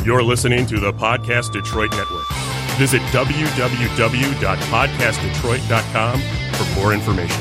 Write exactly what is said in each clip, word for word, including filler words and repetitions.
You're listening to the Podcast Detroit Network. Visit w w w dot podcast detroit dot com for more information.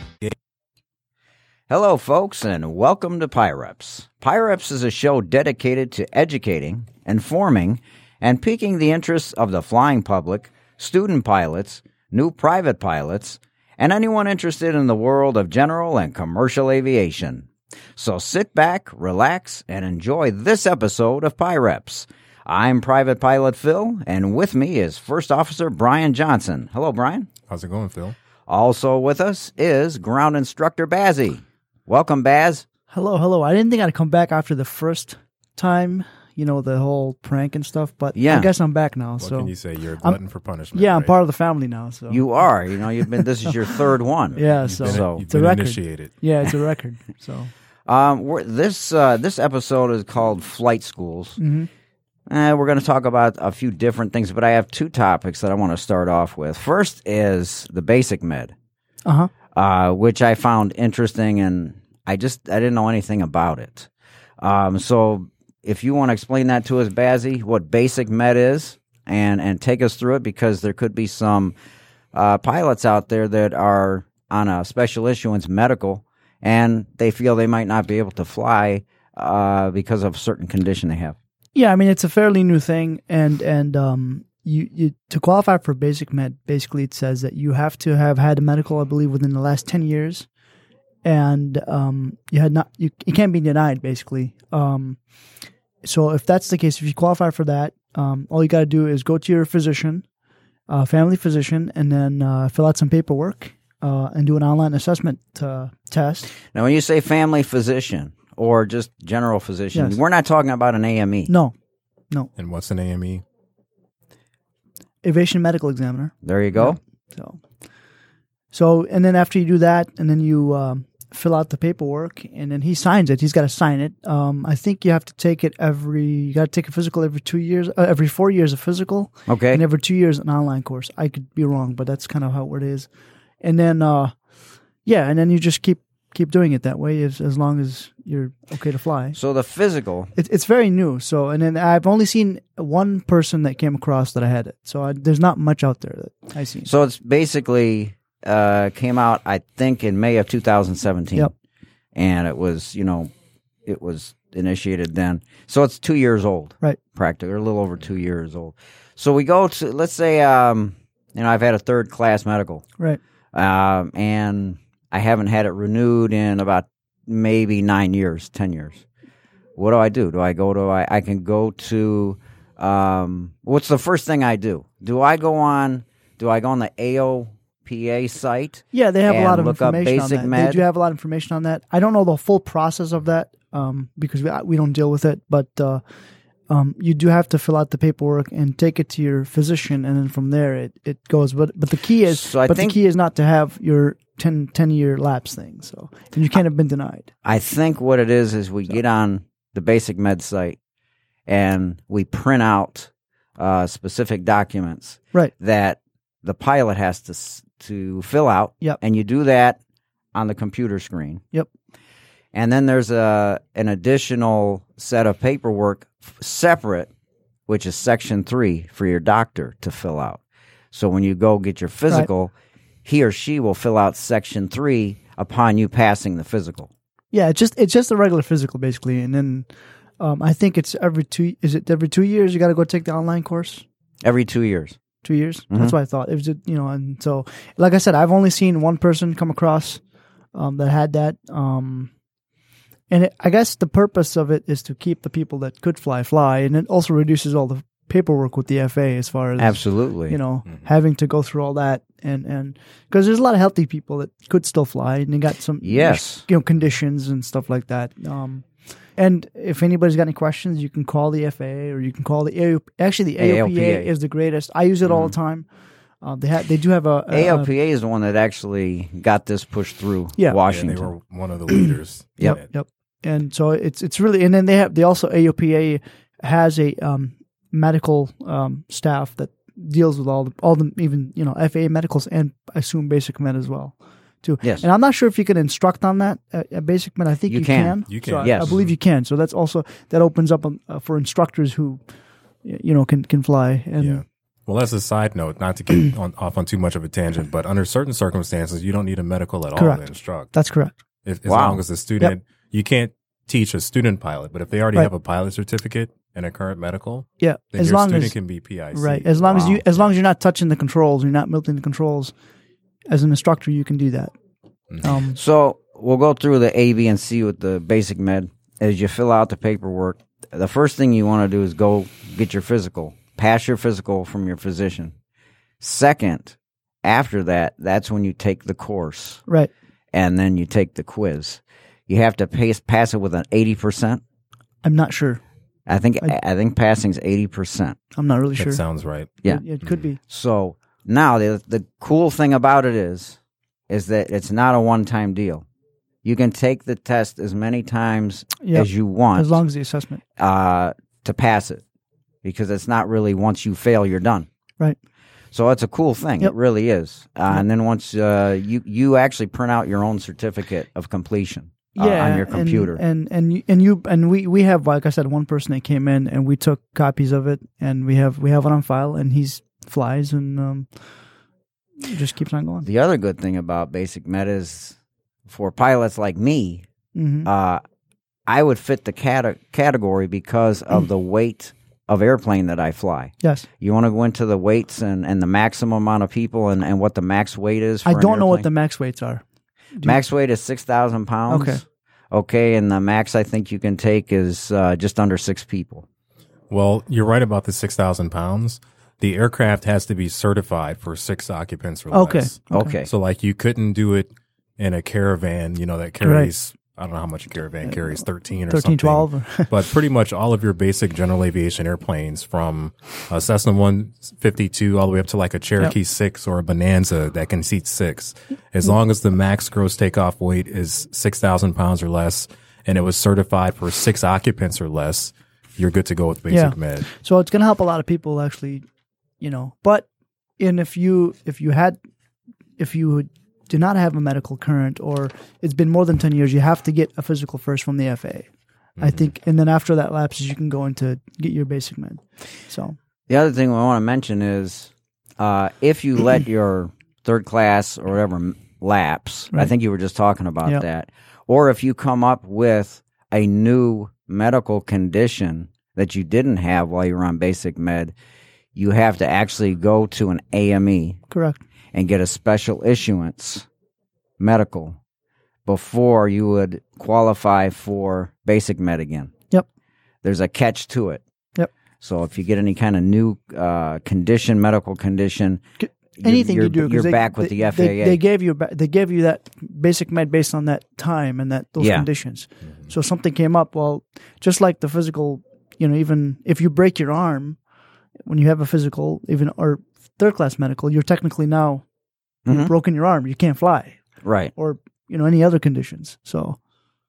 Hello, folks, and welcome to PyReps. PyReps is a show dedicated to educating, informing, and piquing the interests of the flying public, student pilots, new private pilots, and anyone interested in the world of general and commercial aviation. So sit back, relax, and enjoy this episode of PyReps. I'm Private Pilot Phil, and with me is First Officer Brian Johnson. Hello, Brian. How's it going, Phil? Also with us is Ground Instructor Bazzy. Welcome, Baz. Hello, hello. I didn't think I'd come back after the first time, you know, the whole prank and stuff, but yeah. I guess I'm back now. What so can you say? You're a glutton I'm, for punishment. Yeah, I'm right? part of the family now. So You are. You know, you've been. This is your third one. Yeah, You've so, been, so you've it's a been record. initiated. Yeah, it's a record. So um, we're, this uh, this episode is called Flight Schools. mm-hmm. Uh, we're going to talk about a few different things, but I have two topics that I want to start off with. First is the basic med, uh-huh. uh, which I found interesting, and I just I didn't know anything about it. Um, so if you want to explain that to us, Bazzy, what basic med is, and and take us through it, because there could be some uh, pilots out there that are on a special issuance medical, and they feel they might not be able to fly uh, because of a certain condition they have. Yeah, I mean, it's a fairly new thing, and and um, you, you to qualify for basic med, basically it says that you have to have had a medical, I believe, within the last ten years, and um, you had not you, you can't be denied, basically. Um, so if that's the case, if you qualify for that, um, all you got to do is go to your physician, uh, family physician, and then uh, fill out some paperwork uh, and do an online assessment uh, test. Now, when you say family physician or just general physician, Yes. we're not talking about an A M E. No, no, And what's an A M E? aviation medical examiner. There you go. So, so and then after you do that, and then you um, fill out the paperwork, and then he signs it. He's got to sign it. Um, I think you have to take it every. You got to take a physical every two years, uh, every four years a physical, Okay. and every two years an online course. I could be wrong, but that's kind of how it is. And then, uh, yeah, and then you just keep keep doing it that way as as long as you're okay to fly. So the physical, It, it's very new. So, and then I've only seen one person that came across that I had it. So I, there's not much out there that I've seen. so it's basically uh, came out, I think, in May of two thousand seventeen. Yep. And it was, you know, it was initiated then. So it's two years old. Right. Practically, or a little over two years old. So we go to, let's say, um, you know, I've had a third class medical. Right. Um, and I haven't had it renewed in about maybe nine years, ten years. What do I do? Do I go to, I, I can go to, um, what's the first thing I do? Do I go on, do I go on the A O P A site? Yeah, they have a and lot of look up information on basic that. med? They do have a lot of information on that. I don't know the full process of that um, because we we don't deal with it, but uh, um, you do have to fill out the paperwork and take it to your physician, and then from there it, it goes. But but the key is, So I but think- the key is not to have your ten, ten year lapse thing. So and you can't have been denied. I think what it is is we get on the basic med site and we print out uh, specific documents Right. that the pilot has to s- to fill out. Yep. And you do that on the computer screen. Yep. And then there's a an additional set of paperwork f- separate, which is section three for your doctor to fill out. So when you go get your physical, he or she will fill out section three upon you passing the physical. Yeah, it's just it's just a regular physical basically, and then um, I think it's every two. Is it every two years? You got to go take the online course. Every two years. Two years. Mhm. That's what I thought. It was, you know, and so, like I said, I've only seen one person come across um, that had that. Um, and it, I guess the purpose of it is to keep the people that could fly fly, and it also reduces all the paperwork with the F A as far as Absolutely. you know Mhm. having to go through all that, and and because there's a lot of healthy people that could still fly, and they got some Yes. you know conditions and stuff like that. Um, and if anybody's got any questions, you can call the F A A or you can call the A O P. Actually, the A O P A, A O P A. is the greatest. I use it all the time. Uh, they ha- they do have a, a A L P A is the one that actually got this pushed through Yeah. Yeah, Washington. they were one of the leaders. Yep. in it. Yep. And so it's it's really, and then they have they also A O P A has a um, medical um, staff that deals with all the all the even you know F A A medicals and I assume basic med as well too. Yes. And I'm not sure if you can instruct on that at, at basic med. I think You you, can. You So can. I, Yes. I believe you can. So that's also that opens up um, uh, for instructors who y- you know, can can fly. And Yeah. Well, as a side note, not to get on, off on too much of a tangent, but under certain circumstances, you don't need a medical at all Correct. to instruct. that's correct. If, as Wow. long as the student, you can't teach a student pilot, but if they already Right. have a pilot certificate and a current medical, Yeah, then as your long student as can be P I C. right, as long as Wow. you as long as you're not touching the controls, you're not melting the controls. As an instructor, you can do that. Mhm. Um, So we'll go through the A, B, and C with the basic med. As you fill out the paperwork, the first thing you want to do is go get your physical. Pass your physical from your physician. Second, after that, that's when you take the course, right. and then you take the quiz. You have to pass, pass it with an eighty percent. I'm not sure. I think I- I, think passing's eighty percent. I'm not really That sure. sounds right. Yeah. It, it could be. So now the the cool thing about it is is that it's not a one time deal. You can take the test as many times Yeah, as you want as long as the assessment. uh, to pass it, because it's not really once you fail you're done. Right. So it's a cool thing. Yep. It really is. Uh, Yep. And then once uh, you you actually print out your own certificate of completion uh, Yeah, on your and- computer. and and you, and you and we we have, like I said, one person that came in and we took copies of it, and we have we have it on file, and he's flies and um, just keeps on going. The other good thing about basic med is for pilots like me, hmm uh, I would fit the cate- category because of the weight of airplane that I fly. Yes, You want to go into the weights and, and the maximum amount of people and, and what the max weight is for I an don't know what the airplane? max weights are. Do you- Max weight is six thousand pounds. Okay. Okay, and the max I think you can take is uh, just under six people. Well, you're right about the six thousand pounds. The aircraft has to be certified for six occupants or Okay. less. Okay. So, like, you couldn't do it in a caravan, you know, that carries, I don't know how much a caravan carries, thirteen or thirteen, something. twelve. But pretty much all of your basic general aviation airplanes, from a Cessna one fifty-two all the way up to like a Cherokee six or a Bonanza that can seat six, as long as the max gross takeoff weight is six thousand pounds or less, and it was certified for six occupants or less, you're good to go with basic Yeah. med. So it's going to help a lot of people actually, you know. But and if you if you had if you do not have a medical current, or it's been more than ten years, you have to get a physical first from the F A A. I think, and then after that lapses, you can go into get your basic med. So The other thing we want to mention is uh, if you let your third class or whatever m- lapse, I Right. think you were just talking about Yep. that, or if you come up with a new medical condition that you didn't have while you were on basic med, you have to actually go to an A M E correct. and get a special issuance medical before you would qualify for basic med again. Yep. There's a catch to it. Yep. So if you get any kind of new uh, condition, medical condition, C- you're- Anything you're, you do, 'cause you're they, back with they, the F A A. They, they gave you ba- they gave you that basic med based on that time and that those Yeah. conditions. So if something came up, well, just like the physical, you know, even if you break your arm when you have a physical, even or third class medical, you're technically now Mhm. you've broken your arm, you can't fly, Right. or you know any other conditions. So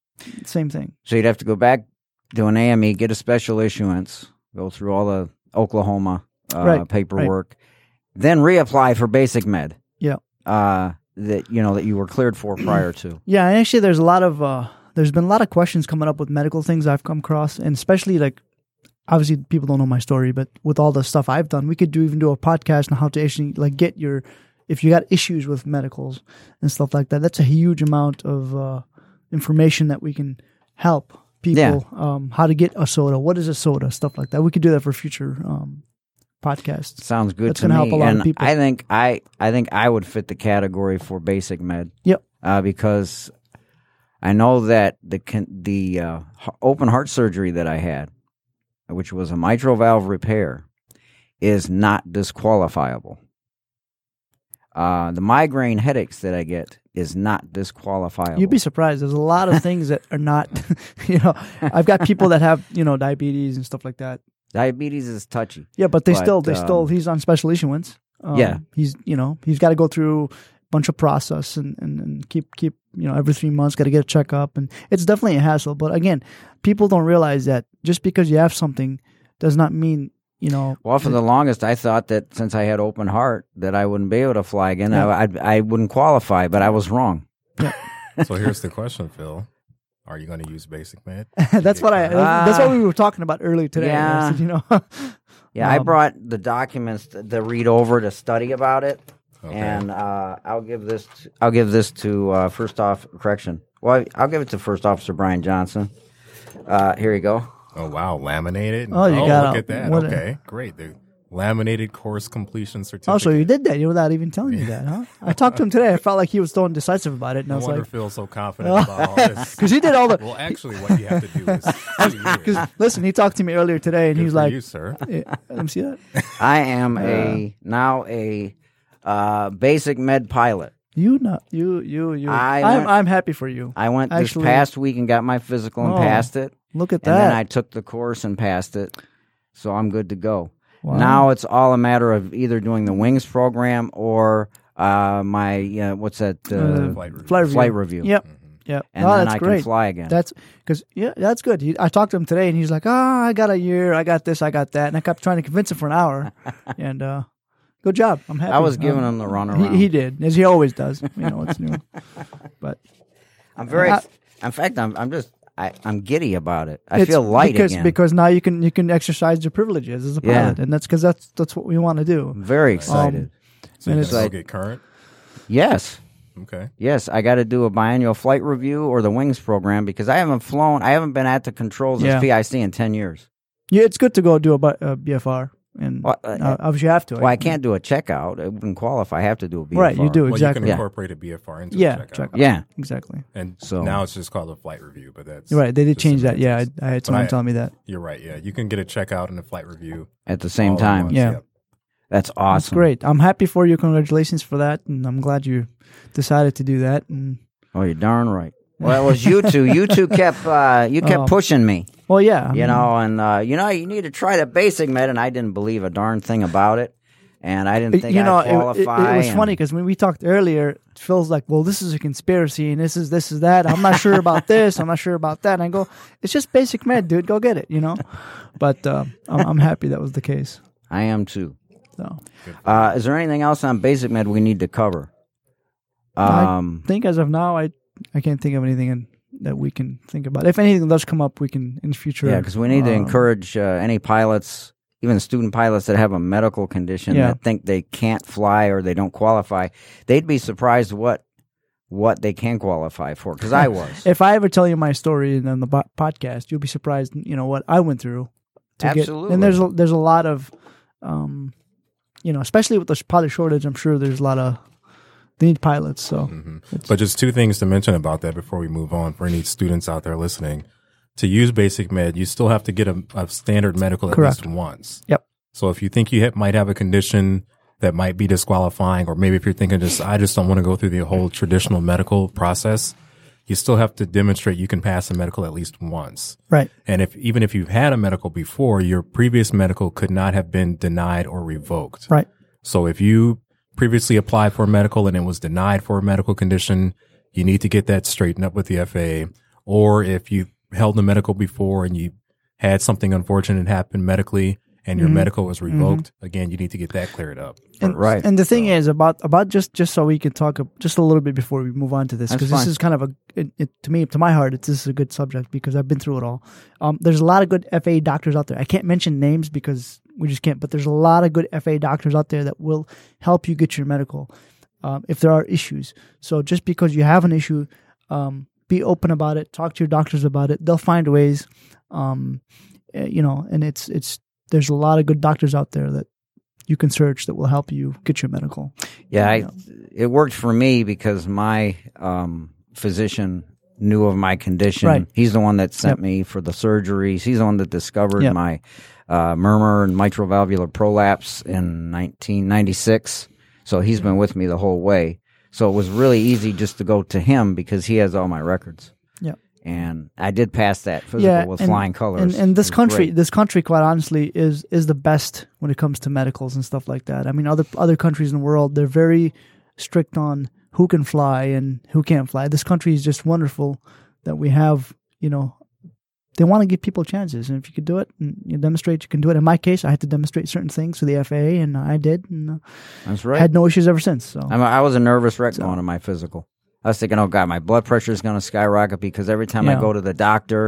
same thing. So you'd have to go back to an A M E, get a special issuance, go through all the Oklahoma uh, Right, paperwork, then reapply for basic med. Yeah. Uh, that you know that you were cleared for prior to. Yeah, and actually, there's a lot of uh, there's been a lot of questions coming up with medical things I've come across, and especially like obviously people don't know my story, but with all the stuff I've done, we could do even do a podcast on how to actually like get your if you got issues with medicals and stuff like that. That's a huge amount of uh, information that we can help people. Um, how to get a SOTA, what is a SOTA, stuff like that. We could do that for future um, podcasts. Sounds good That's to gonna me. help a lot of and people. I think I I think I would fit the category for basic med. Yep. Uh, because I know that the con- the uh, h- open heart surgery that I had, which was a mitral valve repair, is not disqualifiable. Uh, the migraine headaches that I get is not disqualifiable. You'd be surprised. There's a lot of things that are not, you know, I've got people that have, you know, diabetes and stuff like that. Diabetes is touchy. Yeah, but they But, still, they um, still, he's on special issuance. Um, Yeah. He's, you know, he's got to go through a bunch of process and, and, and keep, keep, you know, every three months, got to get a checkup. And it's definitely a hassle. But again, people don't realize that just because you have something does not mean, you know. Well, for the longest, I thought that since I had open heart, that I wouldn't be able to fly again. Yeah. I, I I wouldn't qualify, but I was wrong. So here's the question, Phil. Are you going to use basic med? That's what I, that's what we were talking about earlier today. Yeah. I said, you know, Yeah, I Um, brought the documents to, to read over to study about it, Okay. and uh, I'll give this. To, I'll give this to uh, first off correction. Well, I'll give it to First Officer Brian Johnson. Uh, here you go. Oh wow, laminated. Oh, you got look a- at that. what a- Okay, great. The laminated course completion certificate. Oh, so you did that without even telling me that, huh? I talked to him today. I felt like he was so indecisive about it, and I No was wonder like, Phil's so confident about all this. because he did all the. Well, actually, what you have to do is. two years. Because listen, he talked to me earlier today, and Good he was for like, you, sir. yeah, "Let me see that." I am a now a uh, basic med pilot. You not you you you. I I'm went- I'm happy for you. I went Actually- this past week and got my physical and Oh, passed it, Look at and then I that. took the course and passed it, so I'm good to go. Wow. Now it's all a matter of either doing the Wings program or uh, my uh, what's that uh, Uh, Flight review. flight review. flight review. Yep. Yep. And No, then that's I great. can fly again. That's because yeah, that's good. He, I talked to him today, and he's like, "Oh, I got a year. I got this. I got that." And I kept trying to convince him for an hour. and uh, good job. I'm happy. I was giving Um, him the runaround. He, he did, as he always does. You know, it's new. But I'm very. I- in fact, I'm. I'm just. I, I'm giddy about it. I it's feel light because again. because now you can you can exercise your privileges as a Yeah. pilot, and that's because that's that's what we want to do. I'm very excited. So you and can it's still like- get current. yes. Okay. Yes, I got to do a biannual flight review or the Wings program because I haven't flown. I haven't been at the controls Yeah. of P I C in ten years. Yeah, it's good to go do a, bu- a B F R, and Well, uh, uh, obviously you have to. Well, I can't do a checkout. It wouldn't qualify. I have to do a B F R. Right, you do Well, exactly. you can Yeah. incorporate a B F R into Yeah, a checkout. check- Yeah. exactly. And So- now it's just called a flight review, but that's You're right. They did just change that. Yeah, I, semantics. I had But someone I- telling me that. You're right. Yeah, you can get a checkout and a flight review At the same all at time. once. Yeah. Yep. That's awesome. That's great. I'm happy for you. Congratulations for that, and I'm glad you decided to do that. And Oh, you're darn right. Well, it was you two. You two kept uh, you kept Oh. pushing me. well, yeah, I You mean, know, and uh, you know, you need to try the basic med, and I didn't believe a darn thing about it, and I didn't think you know, I'd it, it, qualify. it was and- funny because when we talked earlier, it feels like, well, this is a conspiracy, and this is this is that. I'm not sure about this. I'm not sure about that. And I go, it's just basic med, dude. Go get it. You know, but uh, I'm, I'm happy that was the case. I am too. So Uh, is there anything else on basic med we need to cover? Um, I think as of now, I I can't think of anything in, that we can think about. If anything does come up, we can in the future. yeah, because we need to um, encourage uh, any pilots, even student pilots that have a medical condition Yeah. that think they can't fly or they don't qualify. They'd be surprised what what they can qualify for. Because I was. If I ever tell you my story in on the bo- podcast, you'll be surprised. You know what I went through. To Absolutely. Get, and there's a, there's a lot of, um, you know, especially with the pilot shortage. I'm sure there's a lot of they need pilots. So Mhm. But just two things to mention about that before we move on for any students out there listening. To use basic med, you still have to get a, a standard medical at Correct. least once. Yep. So if you think you ha- might have a condition that might be disqualifying, or maybe if you're thinking just, I just don't want to go through the whole traditional medical process, you still have to demonstrate you can pass a medical at least once. right, And if, even if you've had a medical before, your previous medical could not have been denied or revoked. right, So if you previously applied for a medical and it was denied for a medical condition, you need to get that straightened up with the F A A. Or if you held a medical before and you had something unfortunate happen medically and your Mhm. medical was revoked, again, you need to get that cleared up. and, first. Right. And the thing So- is about about just just so we can talk a, just a little bit before we move on to this, That's because this fine. is kind of a it, it, to me to my heart it's this is a good subject because I've been through it all. Um, there's a lot of good F A A doctors out there. I can't mention names because we just can't, but there's a lot of good F A A doctors out there that will help you get your medical um, if there are issues. So just because you have an issue, um, be open about it. Talk to your doctors about it. They'll find ways. Um, eh, you know, and it's it's there's a lot of good doctors out there that you can search that will help you get your medical. Yeah, I, Yeah. it worked for me because my um, physician knew of my condition. Right. He's the one that sent Yep. me for the surgeries. He's the one that discovered Yep. my uh, murmur and mitral valvular prolapse in nineteen ninety-six. So he's been with me the whole way. So it was really easy just to go to him because he has all my records. Yep. And I did pass that physical Yeah, with and- flying colors. And and this It was country, great. this country, quite honestly, is is the best when it comes to medicals and stuff like that. I mean, other other countries in the world, they're very strict on who can fly and who can't fly. This country is just wonderful that we have. You know, they want to give people chances, and if you could do it, and you demonstrate you can do it. In my case, I had to demonstrate certain things to the F A A, and I did, and uh, That's right. had no issues ever since. So I'm, I was a nervous wreck So- going to my physical. I was thinking, oh God, my blood pressure is going to skyrocket because every time I Yeah. go to the doctor,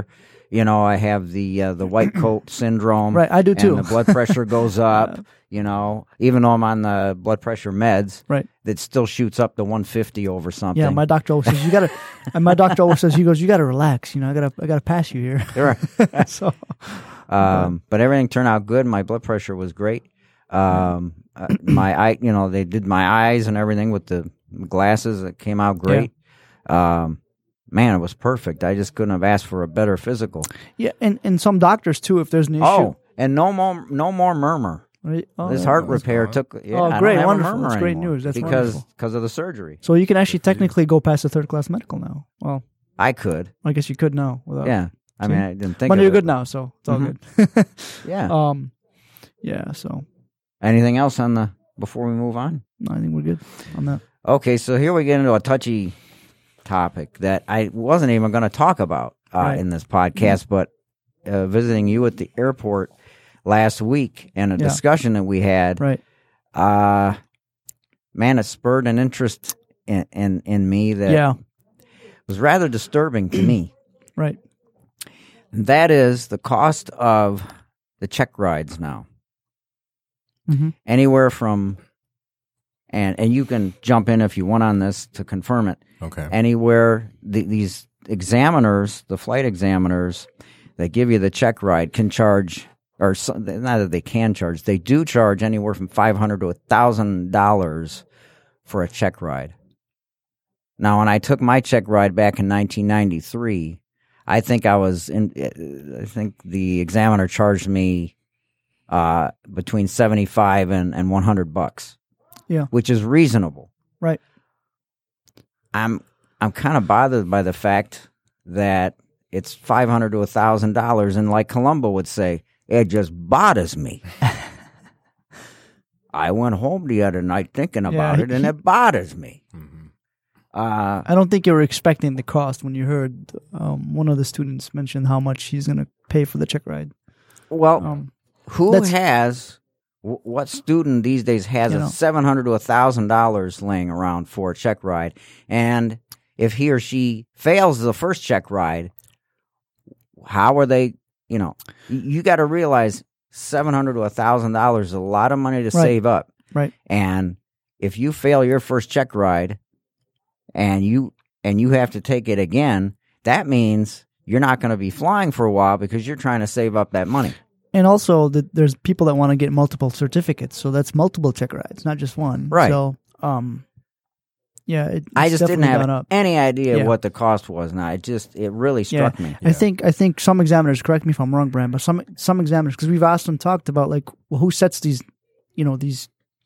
you know, I have the uh, the white coat syndrome. Right, I do too. And the blood pressure goes up. Yeah. You know, even though I'm on the blood pressure meds, Right. that still shoots up to one fifty over something. Yeah, my doctor always says you gotta. and my doctor always says he goes, you gotta relax. You know, I gotta I gotta pass you here. Right. so, Um, but everything turned out good. My blood pressure was great. Um, uh, my eye, you know, they did my eyes and everything with the glasses. It came out great. Um, man, it was perfect. I just couldn't have asked for a better physical. yeah, and, and some doctors too, if there's an issue. Oh, and no more, no more murmur. Right? Oh, This yeah. heart that's repair fine. took. Yeah, Oh, I don't great, have a wonderful. murmur That's great anymore news. That's because wonderful. because of the surgery. So you can actually technically go past the third class medical now. Well, I could. I guess you could now. Without, Yeah. I See? mean, I didn't think. But of you're it. good now, so it's all Mhm. good. Yeah. um, yeah. So Anything else on the before we move on? no, I think we're good on that. Okay, so here we get into a touchy topic that I wasn't even going to talk about uh, Right. in this podcast, but uh, visiting you at the airport last week and a Yeah. discussion that we had, Right. uh, man, it spurred an interest in, in, in me that Yeah. was rather disturbing to me. Right. And that is the cost of the check rides now. Mm-hmm. Anywhere from, and, and you can jump in if you want on this to confirm it. Okay. Anywhere the, these examiners, the flight examiners that give you the check ride can charge, or so, not that they can charge, they do charge anywhere from five hundred dollars to one thousand dollars for a check ride. Now, when I took my check ride back in nineteen ninety-three, I think I was in, I think the examiner charged me uh, between seventy-five and, and one hundred bucks. Yeah. Which is reasonable. Right. I'm I'm kind of bothered by the fact that it's five hundred to a thousand dollars, and like Columbo would say, it just bothers me. I went home the other night thinking about Yeah, it, and he- it bothers me. Mm-hmm. Uh, I don't think you were expecting the cost when you heard um, one of the students mention how much he's going to pay for the check ride. well, Um, who that's- has wh- what student these days has You a know. seven hundred to a thousand dollars laying around for a check ride, and if he or she fails the first check ride, how are they? You know, y- you got to realize seven hundred to a thousand dollars is a lot of money to Right. save up, Right. and if you fail your first check ride, and you and you have to take it again, that means you're not going to be flying for a while because you're trying to save up that money. And also, the, there's people that want to get multiple certificates, so that's multiple check rides, not just one. Right. So, um, yeah, it, I it's just didn't definitely have gone up. any idea Yeah. what the cost was. Now it just it really struck me. I think I think some examiners, correct me if I'm wrong, Brian, but some some examiners, because we've asked them, talked about like, well, who sets these, you know, these,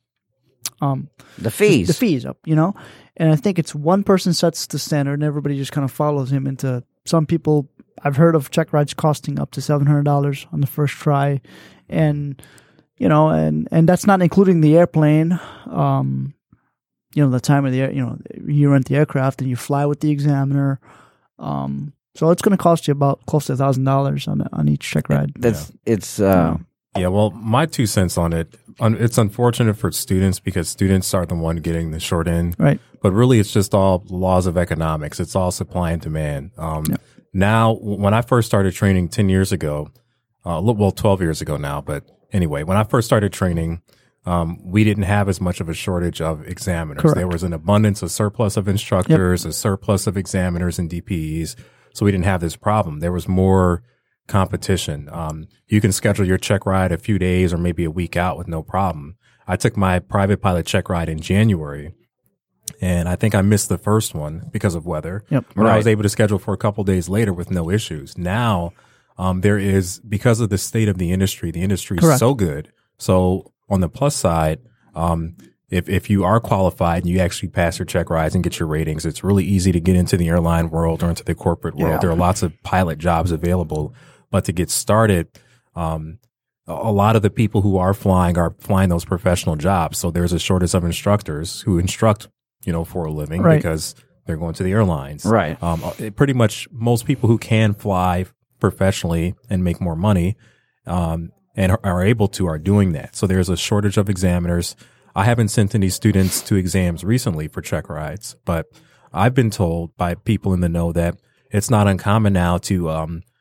um, The fees. the fees up, you know, and I think it's one person sets the standard, and everybody just kind of follows him into. Some people, I've heard of check rides costing up to seven hundred dollars on the first try, and you know, and and that's not including the airplane. Um, you know, the time of the air, you know, you rent the aircraft and you fly with the examiner. Um, so it's going to cost you about close to a thousand dollars on on each check ride. That's it's uh, Yeah, well, my two cents on it, un- it's unfortunate for students because students are the one getting the short end. Right. But really, it's just all laws of economics. It's all supply and demand. Um, Yep. Now, w- when I first started training ten years ago, uh, li- well, twelve years ago now, but anyway, when I first started training, um, we didn't have as much of a shortage of examiners. Correct. There was an abundance, a surplus of instructors, a surplus of examiners and D P Es. So we didn't have this problem. There was more competition. Um, you can schedule your check ride a few days or maybe a week out with no problem. I took my private pilot check ride in January, and I think I missed the first one because of weather. Yep. But I was Right. able to schedule for a couple days later with no issues. Now, um, there is, because of the state of the industry, the industry is Correct. so good. So on the plus side, um, if, if you are qualified and you actually pass your check rides and get your ratings, it's really easy to get into the airline world or into the corporate world. Yeah. There are lots of pilot jobs available, but to get started, um, a a lot of the people who are flying are flying those professional jobs. So there's a shortage of instructors who instruct, you know, for a living Right. because they're going to the airlines. Right. Um, it- pretty much most people who can fly professionally and make more money, um, and are, are able to are doing that. So there's a shortage of examiners. I haven't sent any students to exams recently for check rides, but I've been told by people in the know that it's not uncommon now to, um,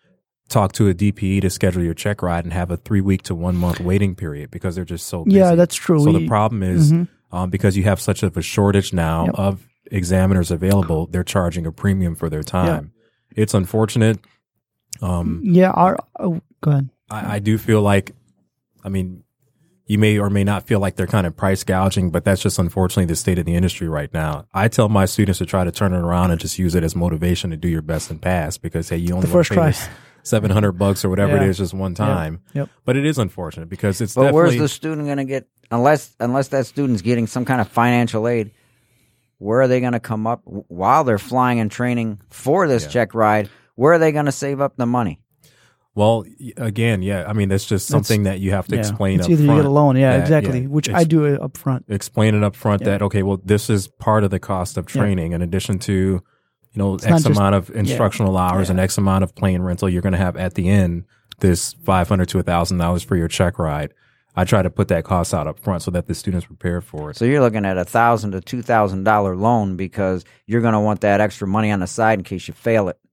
talk to a D P E to schedule your check ride and have a three week to one month waiting period because they're just so busy. Yeah, that's true. So we, the problem is mm-hmm. um, because you have such of a shortage now Yep. of examiners available, they're charging a premium for their time. Yep. It's unfortunate. Um, yeah, our oh, go ahead. I, I do feel like, I mean, you may or may not feel like they're kind of price gouging, but that's just unfortunately the state of the industry right now. I tell my students to try to turn it around and just use it as motivation to do your best and pass because, hey, you only The want first to pay try. this seven hundred bucks or whatever Yeah. it is just one time. Yep. Yep. But it is unfortunate because it's But definitely. where's the student going to get unless unless that student's getting some kind of financial aid? Where are they going to come up while they're flying and training for this Yeah. check ride? Where are they going to save up the money? Well, y- again, yeah. I mean, that's just That's- something that you have to Yeah. explain It's up either front. you get a loan, yeah, that- exactly, yeah, which ex- I do it up front. Explain it up front Yeah. that, okay, well, this is part of the cost of Yeah. training in addition to, you know, It's not X just- amount of instructional hours Yeah. and X amount of plane rental. You're going to have at the end this five hundred to one thousand dollars for your check ride. I try to put that cost out up front so that the students prepare for it. So you're looking at a thousand to two thousand dollar loan because you're going to want that extra money on the side in case you fail it.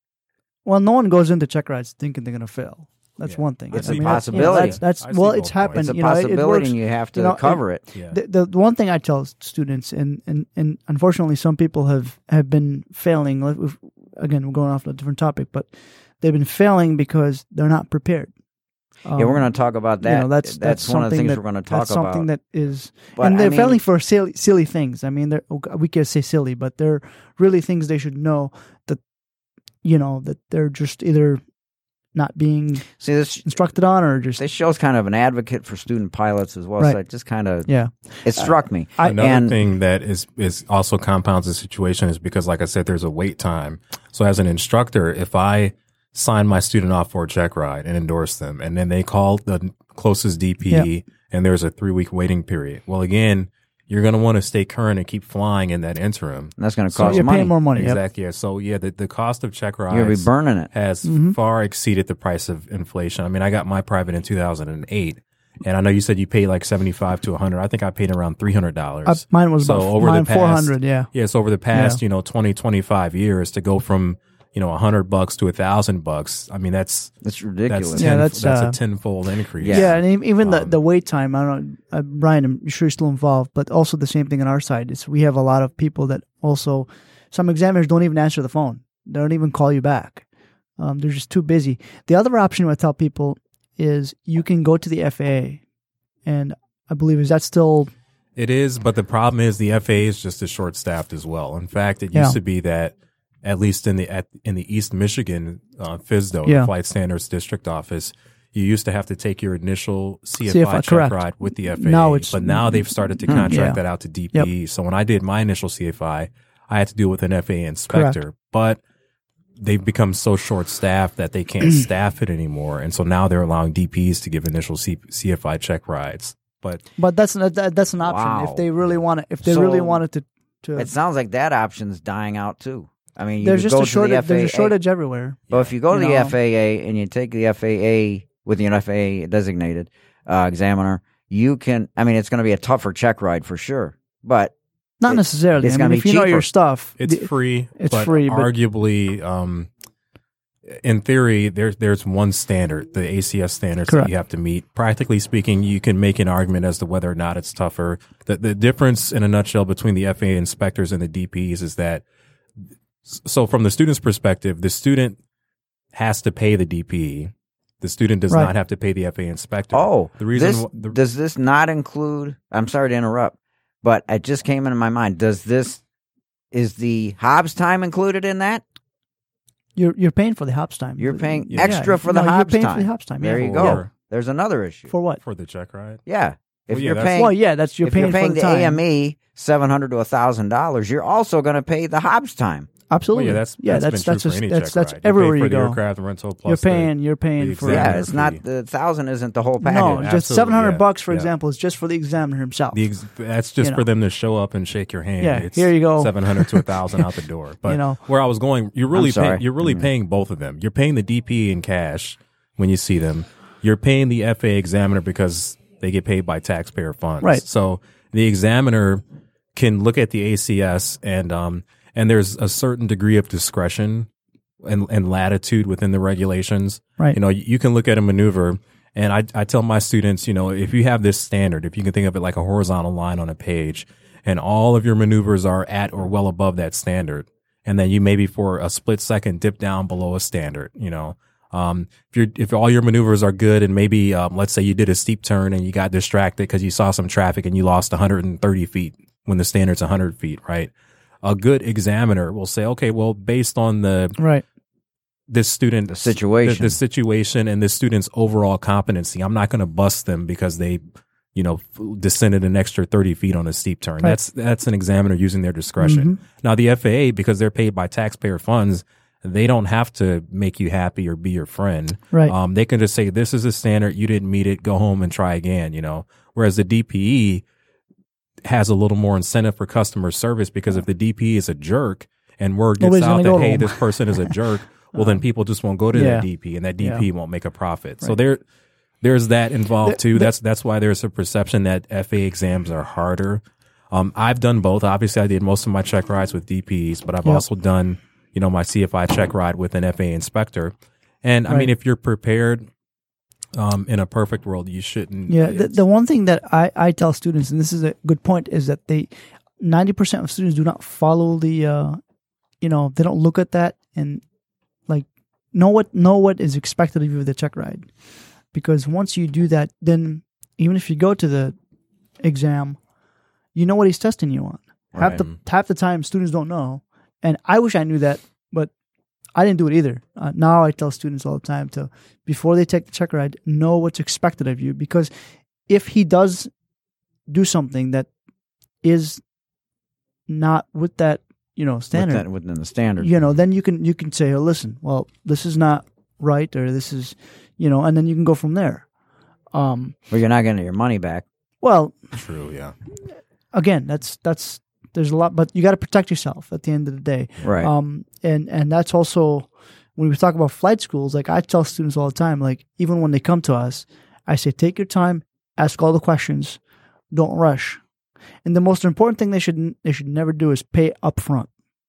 Well, no one goes into check rides thinking they're going to fail. That's Yeah. one thing. It's I a mean, that's- possibility. That's, that's I see well, both it's points. happened. It's a you know, it- it possibility, works. and you have to you know, cover it. Yeah. The, the the one thing I tell students, and, and, and unfortunately, some people have, have been failing. like, we've- Again, we're going off on a different topic, but they've been failing because they're not prepared. Um, yeah, we're going to talk about that. You know, that's that's, that's one of the something things that, we're going to talk that's something about. that is, But, and I they're mean- failing for silly, silly things. I mean, they're, we can't say silly, but they're really things they should know that, you know, that they're just either not being See, this instructed on or just this show's kind of an advocate for student pilots as well. Right. So it just kind of yeah. it struck me. I- Another and thing that is is also compounds the situation is because, like I said, there's a wait time. So as an instructor, if I sign my student off for a check ride and endorse them, and then they call the closest D P E, and there's a three week waiting period. Well, again, you're going to want to stay current and keep flying in that interim. that's going to So cost you're money. paying more money. Yep. Exactly. Yeah. So yeah, the, the cost of check rides You're going to be burning it. has Mhm. far exceeded the price of inflation. I mean, I got my private in two thousand eight, and I know you said you paid like seventy-five to one hundred. I think I paid around three hundred dollars. Uh, mine was So about over the mine past- four hundred. Yeah. Yes, over the past, you know, twenty, twenty-five years to go from, you know, a hundred bucks to a thousand bucks. I mean, that's, It's that's, ridiculous. ten, Yeah, that's, that's, uh, a tenfold increase. Yeah. Yeah, and e- even the, Um, the wait time. I don't know, uh, Brian. I'm sure you're still involved, but also the same thing on our side is we have a lot of people that also some examiners don't even answer the phone. They don't even call you back. Um, they're just too busy. The other option I tell people is you can go to the F A A, and I believe is that still It is, but the problem is the F A A is just as short staffed as well. In fact, it Yeah. used to be that at least in the at, in the East Michigan uh, F S D O, Yeah. the Flight Standards District Office, you used to have to take your initial C F I, C F I, check correct. ride with the F A A. Now it's- but now they've started to Hmm. contract Yeah. that out to D P E. So when I did my initial C F I, I had to do it with an F A A inspector. But they've become so short staffed that they can't staff it anymore, and so now they're allowing D P Es to give initial C- CFI check rides. But But that's an, that, that's an option Wow. if they really want to. If they So, really wanted to, to It sounds like that option's dying out too. I mean, you there's could just go a to the shortage. F A A. There's a shortage everywhere. Well, if you go to You the know? F A A and you take the F A A with an F A A designated uh, examiner, you can. I mean, it's going to be a tougher check ride for sure, but Not It- necessarily. it's I gonna mean, be if you know your cheaper. stuff, it's the- free. it's but free, but- arguably, um, in theory, there's there's one standard, the A C S standards Correct. that you have to meet. Practically speaking, you can make an argument as to whether or not it's tougher. The the difference, in a nutshell, between the F A A inspectors and the D P Es is that, so from the student's perspective, the student has to pay the D P E. The student does Right. not have to pay the F A A inspector. oh, the reason this, wh- the, does this not include? I'm sorry to interrupt, but it just came into my mind. Does this is the Hobbs time included in that? you're you're paying for the hops time. You're paying Yeah. extra for the no, Hobbs you're paying time. for the hops time. There yeah. you go. For- There's another issue. For what? for the check ride. yeah, if Well, yeah, you're that's- paying, Well, yeah, that's you're if paying, you're paying for the, the time. A M E seven hundred to a thousand dollars, you're also going to pay the Hobbs time. Absolutely. Well, yeah, that's yeah, that's, that's been that's true just for any that's check that's ride. everywhere you, pay you for the go. aircraft rental You're plus paying. the, You're paying the for. examiner Yeah, it's fee. not the thousand isn't the whole package. No, just Absolutely, seven hundred yeah. bucks, for Yeah. example, is just for the examiner himself. The ex- that's just You for know. them to show up and shake your hand. Yeah, it's here you go. Seven hundred to a thousand out the door. But You know. where I was going, you're really I'm sorry. paying, you're really Mhm. paying both of them. You're paying the D P E in cash when you see them. You're paying the F A A examiner because they get paid by taxpayer funds. Right. So the examiner can look at the A C S and um and there's a certain degree of discretion and, and latitude within the regulations. Right. You know, you can look at a maneuver, and I, I tell my students, you know, if you have this standard, if you can think of it like a horizontal line on a page, and all of your maneuvers are at or well above that standard, and then you maybe for a split second dip down below a standard, you know, um, if you're, if all your maneuvers are good, and maybe, um, let's say you did a steep turn and you got distracted because you saw some traffic and you lost one hundred thirty feet when the standard's one hundred feet, right? A good examiner will say, okay, well, based on the, right. this student, The situation. the, the situation and this student's overall competency, I'm not going to bust them because they, you know, descended an extra thirty feet on a steep turn. Right. That's, that's an examiner using their discretion. Mm-hmm. Now the F A A, because they're paid by taxpayer funds, they don't have to make you happy or be your friend. Right. Um, they can just say, this is a standard. You didn't meet it. Go home and try again, you know, whereas the D P E has a little more incentive for customer service, because if the D P E is a jerk and word gets Nobody's out gonna that, go hey, home. this person is a jerk, well, then people just won't go to Yeah. that D P, and that D P Yeah. won't make a profit. So Right. there, there's that involved The- too. the- That's that's why there's a perception that F A A exams are harder. Um, I've done both. Obviously, I did most of my check rides with D P Es, but I've Yep. also done, you know, my C F I check ride with an F A A inspector. And I Right. mean, if you're prepared, um, in a perfect world, you shouldn't. Yeah, the, it's- the one thing that I, I tell students, and this is a good point, is that they ninety percent of students do not follow the, uh, you know, they don't look at that and like know what know what is expected of you with the check ride, because once you do that, then even if you go to the exam, you know what he's testing you on. Half the half the time, students don't know, and I wish I knew that, but I didn't do it either. Uh, now I tell students all the time to, before they take the check ride, know what's expected of you, because if he does do something that is not with that, you know, standard, Within, within the standard. you know, then you can you can say, oh, listen, well, this is not right, or this is, you know, and then you can go from there. Um, Well, you're not getting your money back. well, True, yeah. again, that's that's there's a lot, but you got to protect yourself at the end of the day. Right. Um, and and that's also when we talk about flight schools. Like I tell students all the time, like even when they come to us, I say take your time, ask all the questions, don't rush. And the most important thing they should they should never do is pay upfront,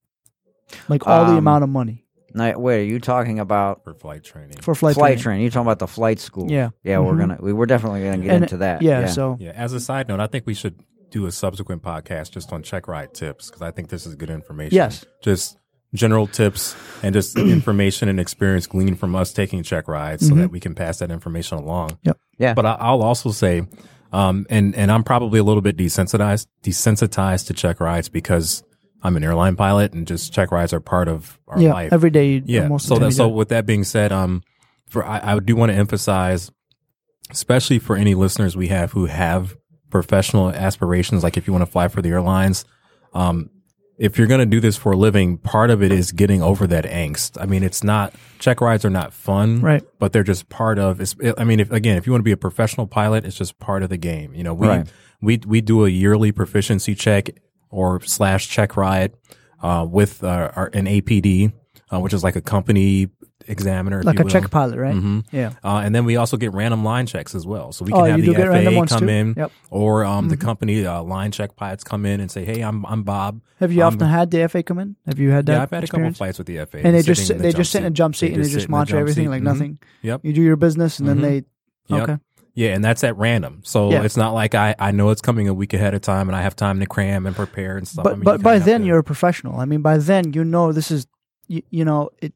like all the Um, amount of money Now, wait, are you talking about For flight training. for flight, flight training. training? You're talking about the flight school. Yeah. Yeah, we're Mhm. gonna we, we're definitely gonna get And- into that. Yeah, so Yeah. As a side note, I think we should do a subsequent podcast just on check ride tips, because I think this is good information. Yes. Just general tips and just information and experience gleaned from us taking check rides, so Mhm. that we can pass that information along. Yep. Yeah. But I, I'll also say, um, and and I'm probably a little bit desensitized desensitized to check rides because I'm an airline pilot, and just check rides are part of our yeah, life. every day. Yeah. most So of the time that, you so do it. with that being said, um, for I, I do want to emphasize, especially for any listeners we have who have professional aspirations, like if you want to fly for the airlines, um, if you're going to do this for a living, part of it is getting over that angst. I mean, it's not, check rides are not fun, Right. but they're just part of, it's, I mean, if, again, if you want to be a professional pilot, it's just part of the game. You know, we, Right. we, we do a yearly proficiency check or slash check ride, uh, with, uh, our, an A P D, uh, which is like a company examiner, if like you a will. check pilot, right? Mhm. Yeah. Uh, and then we also get random line checks as well. So we Oh, can have you the do get random F A A ones come too? in, Yep. or um, the Mhm. company uh, line check pilots come in and say, "Hey, I'm I'm Bob." Have you Um, often had the F A A come in? Have you had that? Yeah, I've had a couple experience? flights with the F A A, And they just sitting in they the just sit in a jump seat and they sit just in the monitor jump everything seat. like Mhm. nothing. Yep. You do your business and Mhm. then they Yep. okay. Yeah, and that's at random. So Yeah. it's not like I, I know it's coming a week ahead of time and I have time to cram and prepare and stuff. But I mean, but you by kinda have then to- you're a professional. I mean, by then you know this is you, you know it.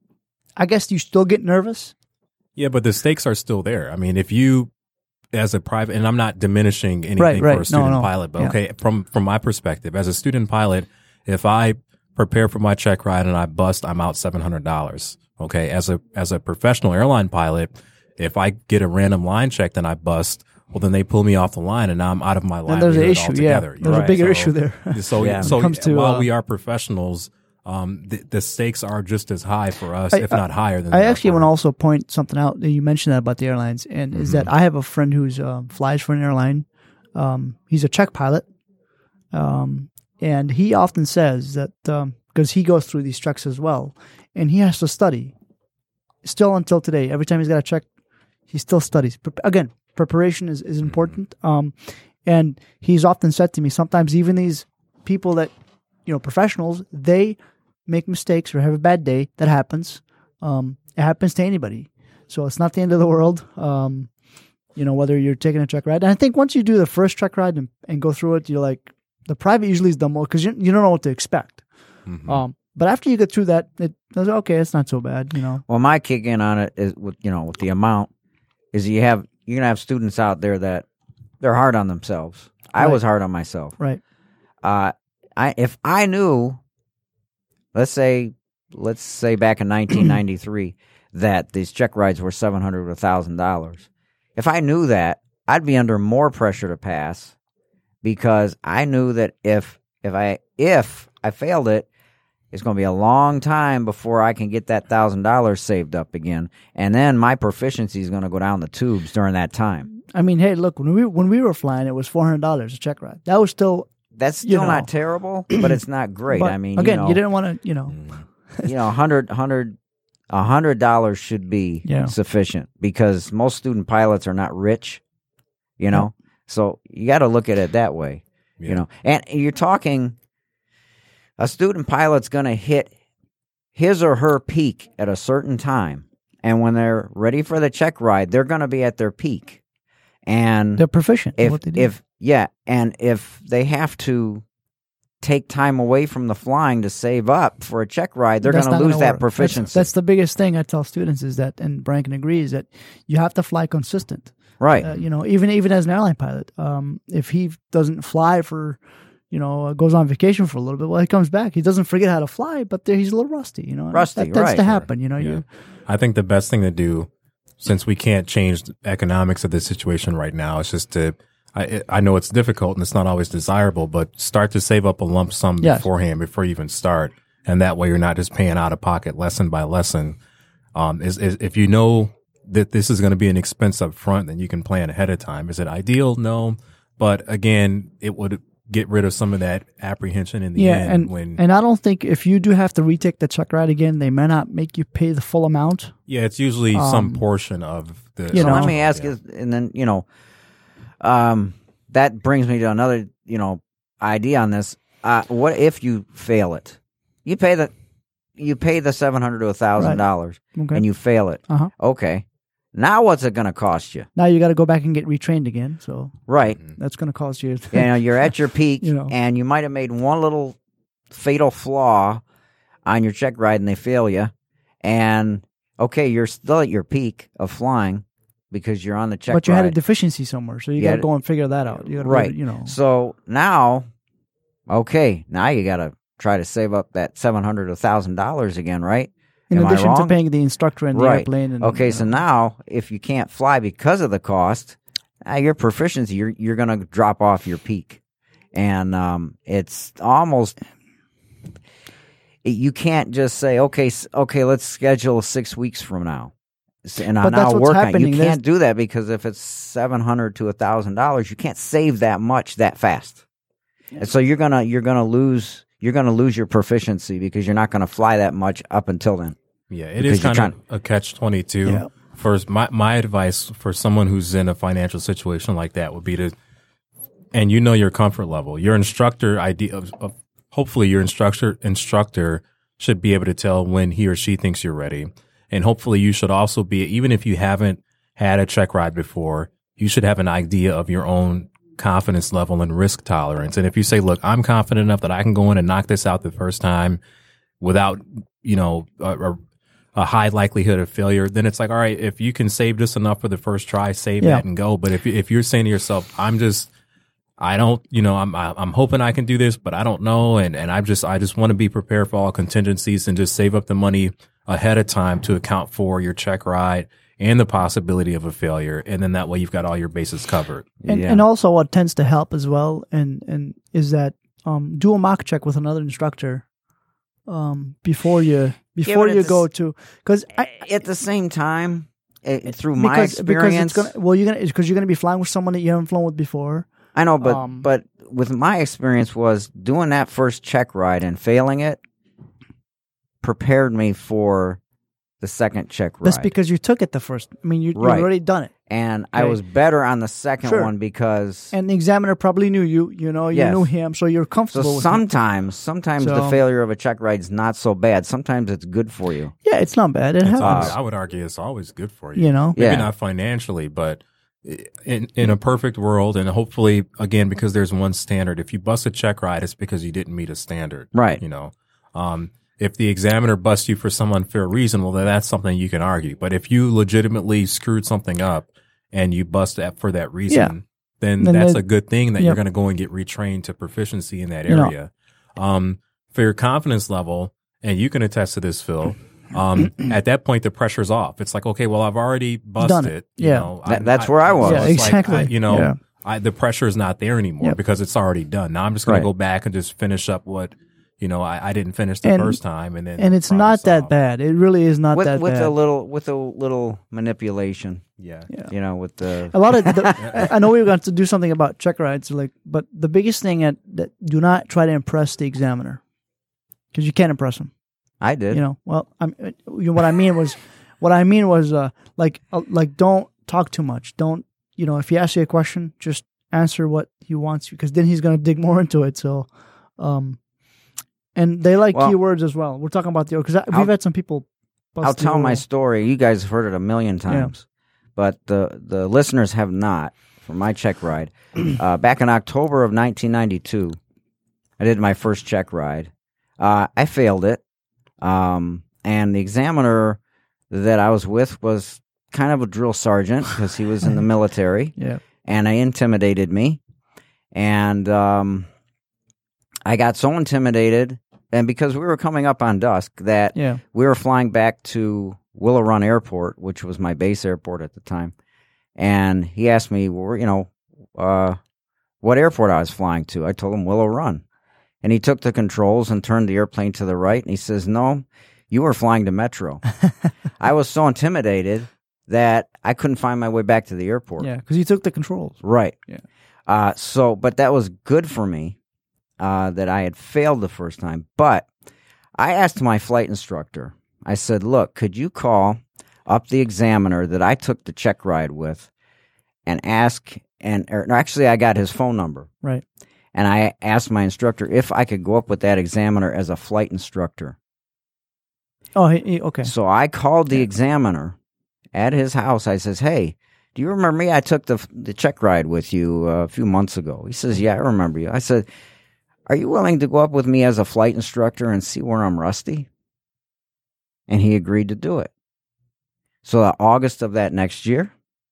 I guess you still get nervous. Yeah, but the stakes are still there. I mean, if you, as a private, and I'm not diminishing anything Right, right. for a student No, no. pilot, but Yeah. okay, from from my perspective, as a student pilot, if I prepare for my check ride and I bust, I'm out seven hundred dollars. Okay, as a as a professional airline pilot, if I get a random line check and I bust, well, then they pull me off the line and now I'm out of my And livelihood there's an issue. Yeah, altogether. there's Right. a bigger So- issue there. So, Yeah. so When it comes to, while uh, we are professionals, um, the, the stakes are just as high for us, I- if not higher than. I they are actually for- want to also point something out. You mentioned that about the airlines, and is Mm-hmm. that I have a friend who's uh, flies for an airline. Um, he's a check pilot, um, and he often says that because he goes through these checks as well, and he has to study. Still until today, every time he's got a check, he still studies. Pre- Again, preparation is, is important. Um, and he's often said to me, sometimes even these people that, you know, professionals, they make mistakes or have a bad day. That happens. Um, it happens to anybody. So it's not the end of the world. Um, you know, whether you're taking a check ride. And I think once you do the first check ride and, and go through it, you're like, the private usually is the most, because you, you don't know what to expect. Mm-hmm. Um, but after you get through that, it, it's okay, it's not so bad, you know. Well, my kick in on it is with, you know, with the amount is you have, you're going to have students out there that they're hard on themselves. I Right. was hard on myself. Right. Uh, I if I knew, let's say, let's say back in nineteen ninety-three that these check rides were seven hundred or a thousand dollars. If I knew that, I'd be under more pressure to pass because I knew that if if I if I failed it, it's going to be a long time before I can get that thousand dollars saved up again, and then my proficiency is going to go down the tubes during that time. I mean, hey, look, when we when we were flying, it was four hundred dollars a check ride. That was still That's still You know. not terrible, but it's not great. but I mean, again, you, know, you didn't want to, you know, you know, hundred, hundred, a hundred dollars should be Yeah. sufficient because most student pilots are not rich, you know. So you got to look at it that way, Yeah. you know. And you're talking, a student pilot's going to hit his or her peak at a certain time, and when they're ready for the check ride, they're going to be at their peak, and they're proficient in if what they do. if yeah, and if they have to take time away from the flying to save up for a check ride, they're That's going to not lose gonna that work. proficiency. That's, that's the biggest thing I tell students is that, and Branken agrees, that you have to fly consistent. right. Uh, you know, even even as an airline pilot, um, if he doesn't fly for, you know, uh, goes on vacation for a little bit, well, he comes back. He doesn't forget how to fly, but there, he's a little rusty. You know, and Rusty, that tends right. to happen. You know, Yeah. you I think the best thing to do, since we can't change the economics of the situation right now, is just to, I, I know it's difficult and it's not always desirable, but start to save up a lump sum Yes. beforehand before you even start. And that way you're not just paying out of pocket lesson by lesson. Um, is, is if you know that this is going to be an expense up front, then you can plan ahead of time. Is it ideal? No. But again, it would get rid of some of that apprehension in the yeah, end. and when and I don't think if you do have to retake the check ride again, they may not make you pay the full amount. Yeah, it's usually Um, some portion of the. you so know. let me ask Yeah. you, and then you know, um, that brings me to another you know idea on this. Uh, what if you fail it? You pay the you pay the seven hundred to a thousand dollars, Okay. and you fail it. Uh-huh. Okay, now what's it going to cost you? Now you got to go back and get retrained again. So Right. that's going to cost you. You know, you're at your peak, You know. and you might have made one little fatal flaw on your check ride, and they fail you. And okay, you're still at your peak of flying because you're on the check but you ride. had a deficiency somewhere, so you Yeah. got to go and figure that out. You got to, Right. you know. So now, okay, now you got to try to save up that seven hundred to a thousand dollars again, right? In Am I addition to wrong? paying the instructor and the Right. airplane. And, Okay, you so know. now if you can't fly because of the cost, now your proficiency you're you're going to drop off your peak, and um, it's almost you can't just say okay, s- okay, let's schedule six weeks from now, S- and But I'm that's now what's working. happening. You There's- can't do that because if it's seven hundred to a thousand dollars, you can't save that much that fast, and so you're gonna you're gonna lose. You're going to lose your proficiency because you're not going to fly that much up until then. Yeah, it Because is you're kind of a catch twenty-two. Yeah. First, my, my advice for someone who's in a financial situation like that would be to, and you know your comfort level, your instructor idea of, of hopefully your instructor instructor should be able to tell when he or she thinks you're ready. And hopefully you should also be, even if you haven't had a check ride before, you should have an idea of your own confidence level and risk tolerance. And if you say, look, I'm confident enough that I can go in and knock this out the first time without, you know, a, a, a high likelihood of failure, then it's like, all right, if you can save just enough for the first try, save Yeah. that and go. But if you- if you're saying to yourself, I'm just, I don't, you know, I'm I'm hoping I can do this, but I don't know, and and I just I just want to be prepared for all contingencies and just save up the money ahead of time to account for your check ride and the possibility of a failure, and then that way you've got all your bases covered. And, Yeah. and also what tends to help as well and, and is that um, do a mock check with another instructor um, before you before but you at the go s- to because At the same time, eh, through my because, because experience, it's gonna well you're gonna because you're gonna be flying with someone that you haven't flown with before. I know, but um, but with my experience was doing that first check ride and failing it prepared me for the second check ride. That's because you took it the first. I mean, you, Right. you've already done it. And I Okay. was better on the second Sure. one because And the examiner probably knew you. You know, you Yes. knew him, so you're so comfortable with him. sometimes sometimes the So- failure of a check ride's not so bad. Sometimes it's good for you. Yeah, it's not bad. It It's happens. always- I would argue it's always good for you. you know, Maybe Yeah. not financially, but in in a perfect world, and hopefully, again, because there's one standard. If you bust a check ride, it's because you didn't meet a standard. Right. You know, um, if the examiner busts you for some unfair reason, well, then that's something you can argue. But if you legitimately screwed something up and you bust that for that reason, Yeah. then Then that's they- a good thing that Yep. you're going to go and get retrained to proficiency in that You know. area. Um, for your confidence level, and you can attest to this, Phil. Um, at that point, the pressure's off. It's like, okay, well, I've already busted Done it. it. You Yeah. know, That- that's where I was. Yeah, it's like, exactly. I- you know, Yeah. I, the pressure is not there anymore Yep. because it's already done. Now I'm just going Right. to go back and just finish up what, you know, I, I didn't finish the And- first time, and then and it's problem not that solved. bad. It really is not with that with bad. a little with a little manipulation. Yeah. Yeah. You know, with the A lot of the, I- I know we were going to do something about check rides, like, but the biggest thing at, that do not try to impress the examiner because you can't impress him. I did. You know, well, I'm uh, you know, what I mean was, what I mean was, uh, like, uh, like don't talk too much. Don't, you know, if he asks you a question, just answer what he wants because then he's going to dig more into it. So, um, and they like Well, keywords as well. We're talking about the because I'll- we've had some people. bust I'll the tell my oral. story. You guys have heard it a million times, but the the listeners have not. For my check ride, uh, back in October of nineteen ninety-two, I did my first check ride. Uh, I failed it, um, and the examiner that I was with was kind of a drill sergeant because he was in the military, Yeah. and he intimidated me, and um, I got so intimidated, and because we were coming up on dusk, that Yeah. we were flying back to Willow Run Airport, which was my base airport at the time. And he asked me, well, you know, uh, what airport I was flying to. I told him Willow Run. And he took the controls and turned the airplane to the right. And he says, no, you were flying to Metro. I was so intimidated that I couldn't find my way back to the airport. Yeah. Because he took the controls. Right. Yeah. Uh, so, but that was good for me uh, that I had failed the first time. But I asked my flight instructor, I said, look, could you call up the examiner that I took the check ride with and ask, and or, no, actually I got his phone number. Right. And I asked my instructor if I could go up with that examiner as a flight instructor. Oh, he, he, okay. So I called the examiner at his house. I says, hey, do you remember me? I took the the check ride with you uh, a few months ago. He says, yeah, I remember you. I said, are you willing to go up with me as a flight instructor and see where I'm rusty? And he agreed to do it. So uh, August of that next year,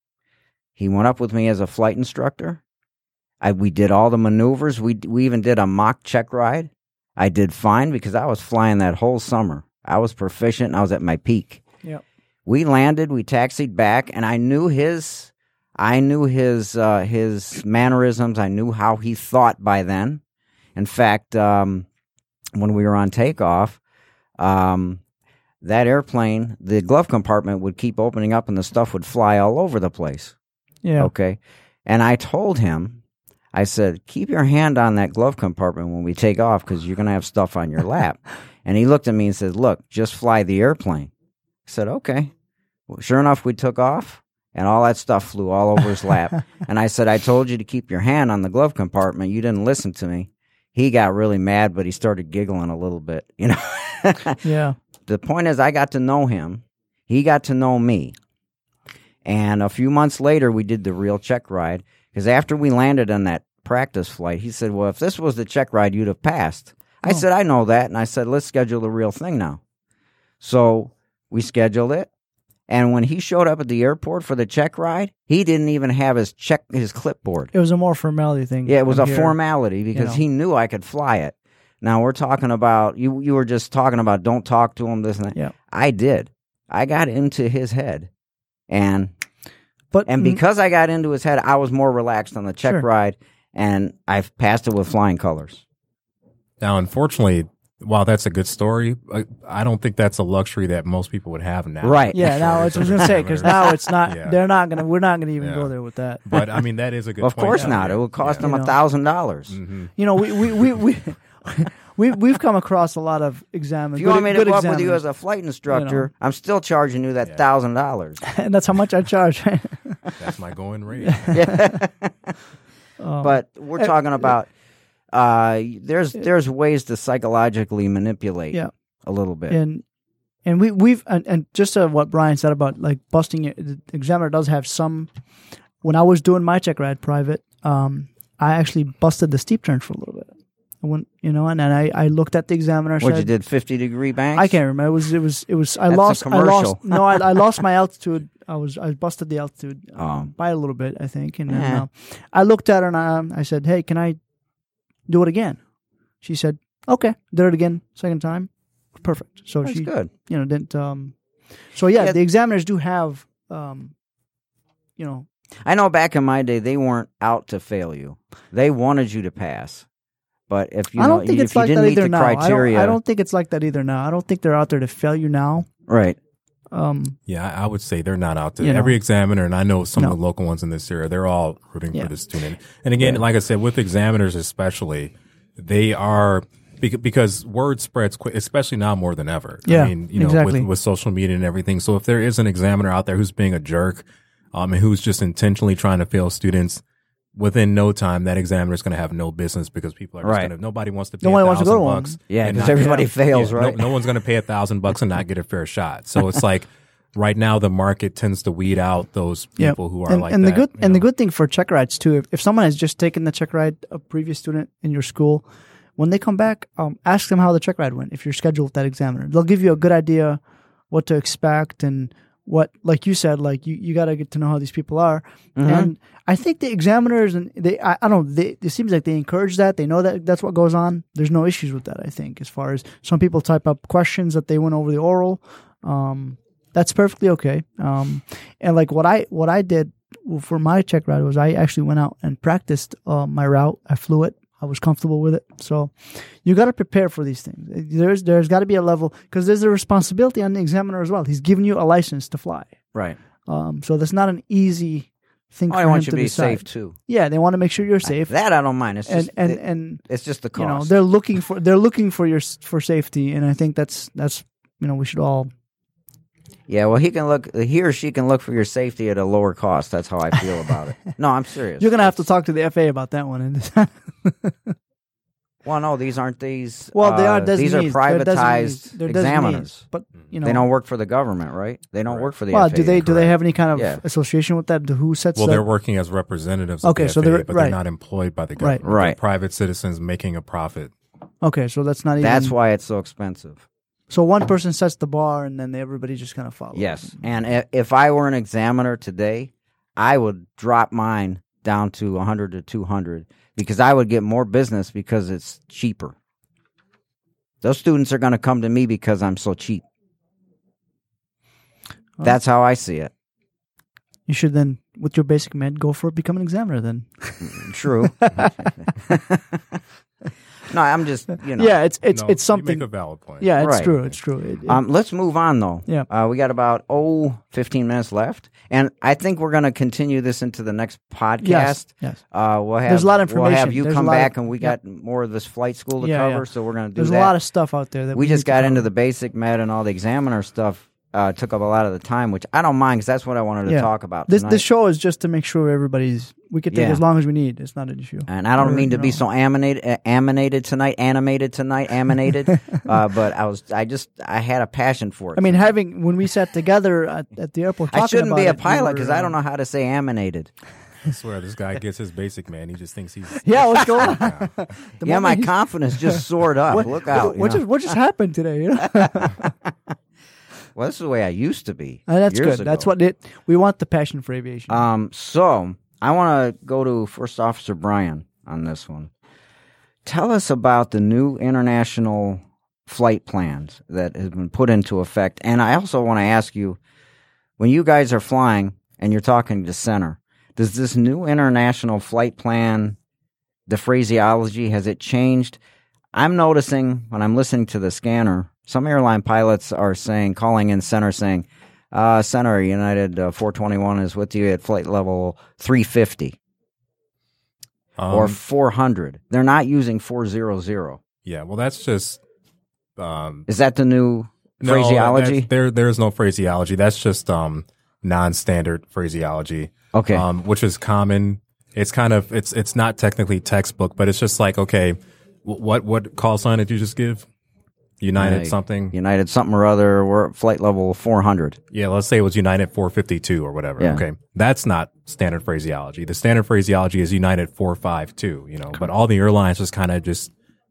he went up with me as a flight instructor. I, we did all the maneuvers. We we even did a mock check ride. I did fine because I was flying that whole summer. I was proficient and I was at my peak. Yep. We landed, we taxied back, and I knew his I knew his uh, his mannerisms. I knew how he thought by then. In fact, um, when we were on takeoff, um, that airplane, the glove compartment would keep opening up and the stuff would fly all over the place. Yeah. Okay. And I told him, I said, keep your hand on that glove compartment when we take off because you're going to have stuff on your lap. And he looked at me and said, look, just fly the airplane. I said, okay. Well, sure enough, we took off and all that stuff flew all over his lap. And I said, I told you to keep your hand on the glove compartment. You didn't listen to me. He got really mad, but he started giggling a little bit, you know. Yeah. The point is, I got to know him. He got to know me. And a few months later, we did the real check ride. Because after we landed on that practice flight, he said, well, if this was the check ride, you'd have passed. I Oh. said, I know that. And I said, let's schedule the real thing now. So we scheduled it. And when he showed up at the airport for the check ride, he didn't even have his check, his clipboard. It was a more formality thing. Yeah, it was I'm a here. formality because know. he knew I could fly it. Now we're talking about you. You were just talking about don't talk to him. This and that. Yeah. I did. I got into his head, and But and because I got into his head, I was more relaxed on the check Sure. ride, and I've passed it with flying colors. Now, unfortunately, while that's a good story, I, I don't think that's a luxury that most people would have now. Right. yeah, now it's, I was gonna say because now it's not. Yeah. They're not gonna. We're not gonna even Yeah. go there with that. But I mean, that is a good Of point. course Yeah. not. It would cost Yeah. them You a know. thousand dollars. Mhm. You know, we we we we, we we've come across a lot of examiners. If you want me to go up with you as a flight instructor, you know. I'm still charging you that thousand yeah. dollars, and that's how much I charge. That's my going rate. Yeah. um, but we're talking about uh, there's there's ways to psychologically manipulate yeah. a little bit, and and we we've and, and just uh, what Brian said about like busting it. The examiner does have some. When I was doing my check ride private, um, I actually busted the steep turns for a little bit. I went, you know, and then I, I looked at the examiner. What said, you did, fifty degree banks? I can't remember. It was it was it was. I That's lost. a commercial. I lost. No, I, I lost my altitude. I was I busted the altitude um, Oh. by a little bit, I think. And then, Yeah. uh, I looked at her and I, I said, "Hey, can I do it again?" She said, "Okay." Did it again, second time, perfect. So That's she, good. you know, didn't. Um, so yeah, Yeah. the examiners do have, um, you know. I know back in my day, they weren't out to fail you. They wanted you to pass. But if you I don't know, think if it's you like didn't that meet either the now. I don't, criteria, I don't think it's like that either now. I don't think they're out there to fail you now. right? Um, Yeah, I I would say they're not out there. You know. Every examiner, and I know some No. of the local ones in this area, they're all rooting Yeah. for the student. And again, Yeah. like I said, with examiners especially, they are bec- because word spreads quick, especially now more than ever. Yeah, I mean, you know, exactly. with, with social media and everything. So if there is an examiner out there who's being a jerk, um, and who's just intentionally trying to fail students, within no time, that examiner is going to have no business because people are just Right. going to, nobody wants to pay Nobody a wants to go thousand to one. bucks. Yeah, and because not- everybody yeah, fails, yeah, right? No, no one's going to pay a thousand bucks and not get a fair shot. So it's like right now the market tends to weed out those Yeah. people who are and, like and that. the good you and the know. good thing for check rides too, if, if someone has just taken the check ride, a previous student in your school, when they come back, um, ask them how the check ride went. If you're scheduled with that examiner, they'll give you a good idea what to expect and what, like you said, like you, you got to get to know how these people are. Mhm. And I think the examiners and they, I, I don't know, they, it seems like they encourage that. They know that that's what goes on. There's no issues with that. I think as far as some people type up questions that they went over the oral, um, that's perfectly okay. Um, and like what I what I did for my check ride was I actually went out and practiced uh, my route. I flew it. I was comfortable with it. So you got to prepare for these things. There's there's got to be a level because there's a responsibility on the examiner as well. He's giving you a license to fly. Right. Um, so that's not an easy thing Oh, for I him want you to to be decide. safe too. Yeah, they want to make sure you're safe. That I don't mind. It's and just and it- and it's just the cost. you know they're looking for they're looking for your s- for safety, and I think that's that's you know we should all. Yeah, well, he can look. He or she can look for your safety at a lower cost. That's how I feel about it. No, I'm serious. You're gonna have to talk to the F A A about that one. Well, no, these aren't these. Well, they uh, are designees. These are They're privatized designees. They're examiners. designees, but you know They don't work for the government, right? They don't Right. work for the Well, F A A. do they do they correct? have any kind of Yeah. association with that? Who sets Well, that? they're working as representatives of Okay, the so F A A, they're- but right. they're not employed by the Right. government. Right. They're private citizens making a profit. Okay, so that's not even. That's why it's so expensive. So one person sets the bar, and then everybody just kind of follows. Yes, and i- if I were an examiner today, I would drop mine down to one hundred to two hundred because I would get more business because it's cheaper. Those students are going to come to me because I'm so cheap. Well, That's how I see it. You should then, with your basic med, go for it. Become an examiner then. True. No, I'm just, you know. Yeah, it's it's No, it's You something. make a valid point. Yeah, it's Right. true. It's true. It- it- Um, let's move on, though. Yeah. Uh, we got about, oh, fifteen minutes left. And I think we're going to continue this into the next podcast. yes. Yes. Uh, we'll have, There's a lot of We'll have information. you There's a come lot of- back, and we yeah. got more of this flight school to Yeah, cover, yeah. so we're going to do There's that. a lot of stuff out there that we we just need to got into cover. the basic med and all the examiner stuff. Uh, took up a lot of the time, which I don't mind because that's what I wanted to Yeah. talk about This tonight. this show is just to make sure everybody's. We can take Yeah. as long as we need. It's not an issue. And I don't Or, mean to you be know. so animated, uh, animated tonight, animated tonight, animated. uh, but I was, I just, I had a passion for it. I mean, having when we sat together at, at the airport, I talking shouldn't about be a it, we pilot were, because I don't uh, know how to say animated. I swear, this guy gets his basic, man. He just thinks he's. Yeah, what's going on? Yeah. The Yeah, moment my he's- confidence just soared up. What, Look out! you What know? just what just happened today? You know? Well, this is the way I used to be. And that's years good. That's ago. what it. We want the passion for aviation. Um, so I want to go to First Officer Brian on this one. Tell us about the new international flight plans that have been put into effect. And I also want to ask you, when you guys are flying and you're talking to center, does this new international flight plan, the phraseology, has it changed? I'm noticing when I'm listening to the scanner, some airline pilots are saying, calling in center saying, uh, center, United uh, four twenty-one is with you at flight level three fifty Um, or four hundred. They're not using four hundred. Yeah, well, that's just um, Is that the new no, phraseology? that- There, there's no phraseology. That's just um, non-standard phraseology. Okay. um, which is common. It's kind of it's it's not technically textbook, but it's just like okay, wh- what what call sign did you just give? United Uh, something. United something or other. We're at flight level four hundred. Yeah, let's say it was United four fifty-two or whatever. Yeah. Okay, that's not standard phraseology. The standard phraseology is United four fifty-two. You know, but all the airlines just kind of just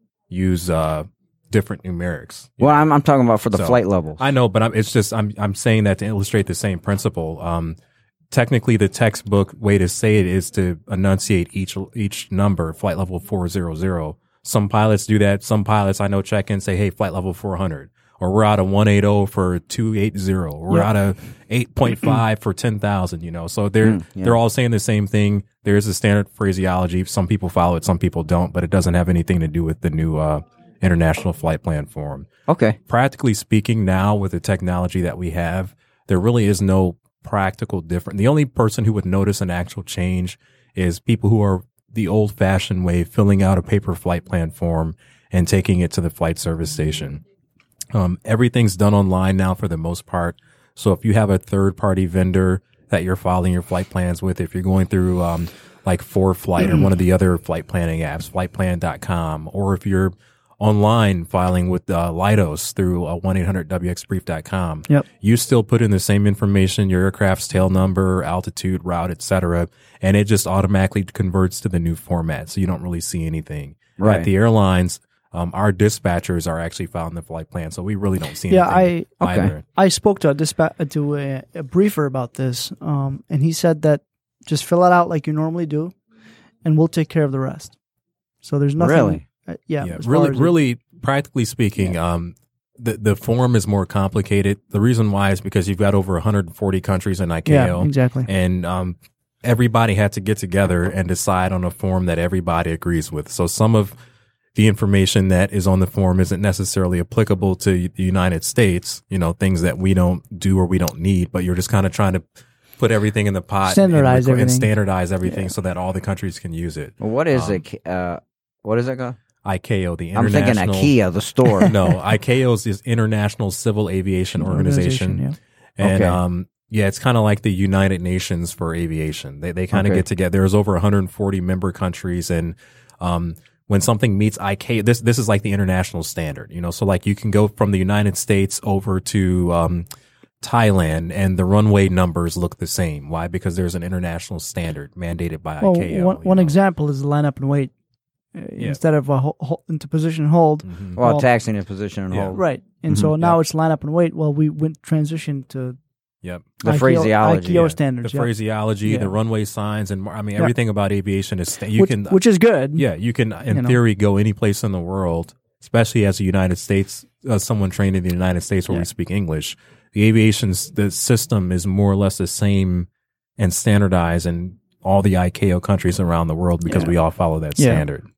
use uh, different numerics. Well, I'm I'm talking about for the So, flight levels. I know, but I'm, it's just I'm I'm saying that to illustrate the same principle. Um, technically, the textbook way to say it is to enunciate each each number, flight level four hundred. Some pilots do that. Some pilots I know check in, say, "Hey, flight level four hundred," or "We're out of one eighty for two eighty," or "We're Yeah. out of eight point five for ten thousand." You know, so they're Mm, yeah. they're all saying the same thing. There is a standard phraseology. Some people follow it, some people don't, but it doesn't have anything to do with the new uh, International Flight Plan Form. Okay. Practically speaking, now with the technology that we have, there really is no practical difference. The only person who would notice an actual change is people who are the old fashioned way, filling out a paper flight plan form and taking it to the flight service station. Um, everything's done online now for the most part. So if you have a third party vendor that you're filing your flight plans with, if you're going through, um, like ForeFlight or one of the other flight planning apps, flight plan dot com, or if you're online filing with uh, Leidos through uh, one eight hundred W X brief dot com. Yep. You still put in the same information, your aircraft's tail number, altitude, route, et cetera, and it just automatically converts to the new format. So you don't really see anything. Right. At the airlines, um, our dispatchers are actually filing the flight plan, so we really don't see Yeah, anything I- okay. either. I spoke to a dispa- to a, a briefer about this, um, and he said that just fill it out like you normally do, and we'll take care of the rest. So there's nothing. Really? Uh, yeah, Yeah, as far really, as it- really, practically speaking, um, the the form is more complicated. The reason why is because you've got over one hundred forty countries in I C A O. Yeah, exactly. And um, everybody had to get together and decide on a form that everybody agrees with. So some of the information that is on the form isn't necessarily applicable to the United States, you know, things that we don't do or we don't need, but you're just kind of trying to put everything in the pot Standardize and, requ- and everything. standardize everything Yeah. so that all the countries can use it. Well, what is Um, it? Uh, what is it called? I C A O, the I'm thinking international. IKEA, the store. No, I C A O is International Civil Aviation Organization. yeah. And, Okay. um, yeah, it's kind of like the United Nations for aviation. They, they kind of Okay. get together. There's over one hundred forty member countries. And, um, when something meets I C A O, this, this is like the international standard, you know, so like you can go from the United States over to, um, Thailand and the runway numbers look the same. Why? Because there's an international standard mandated by Well, I C A O. one, you one know. example is the line up and wait. Uh, Instead of a ho- ho- into position and hold, Mhm. Well, Well, taxing in position and yeah. hold. right? And Mhm. so now Yeah. it's line up and wait. Well, we went transition to Yep. The I C A O phraseology. I C A O Yeah. standards, The yeah. phraseology, Yeah. the runway signs, and more, I mean, Yeah. everything about aviation is, sta- you which, can, which is good. yeah, you can, in you know. theory, go any place in the world, especially as a United States, uh, someone trained in the United States where Yeah. we speak English. The aviation's, the system is more or less the same and standardized in all the I C A O countries around the world because Yeah. we all follow that Yeah. standard.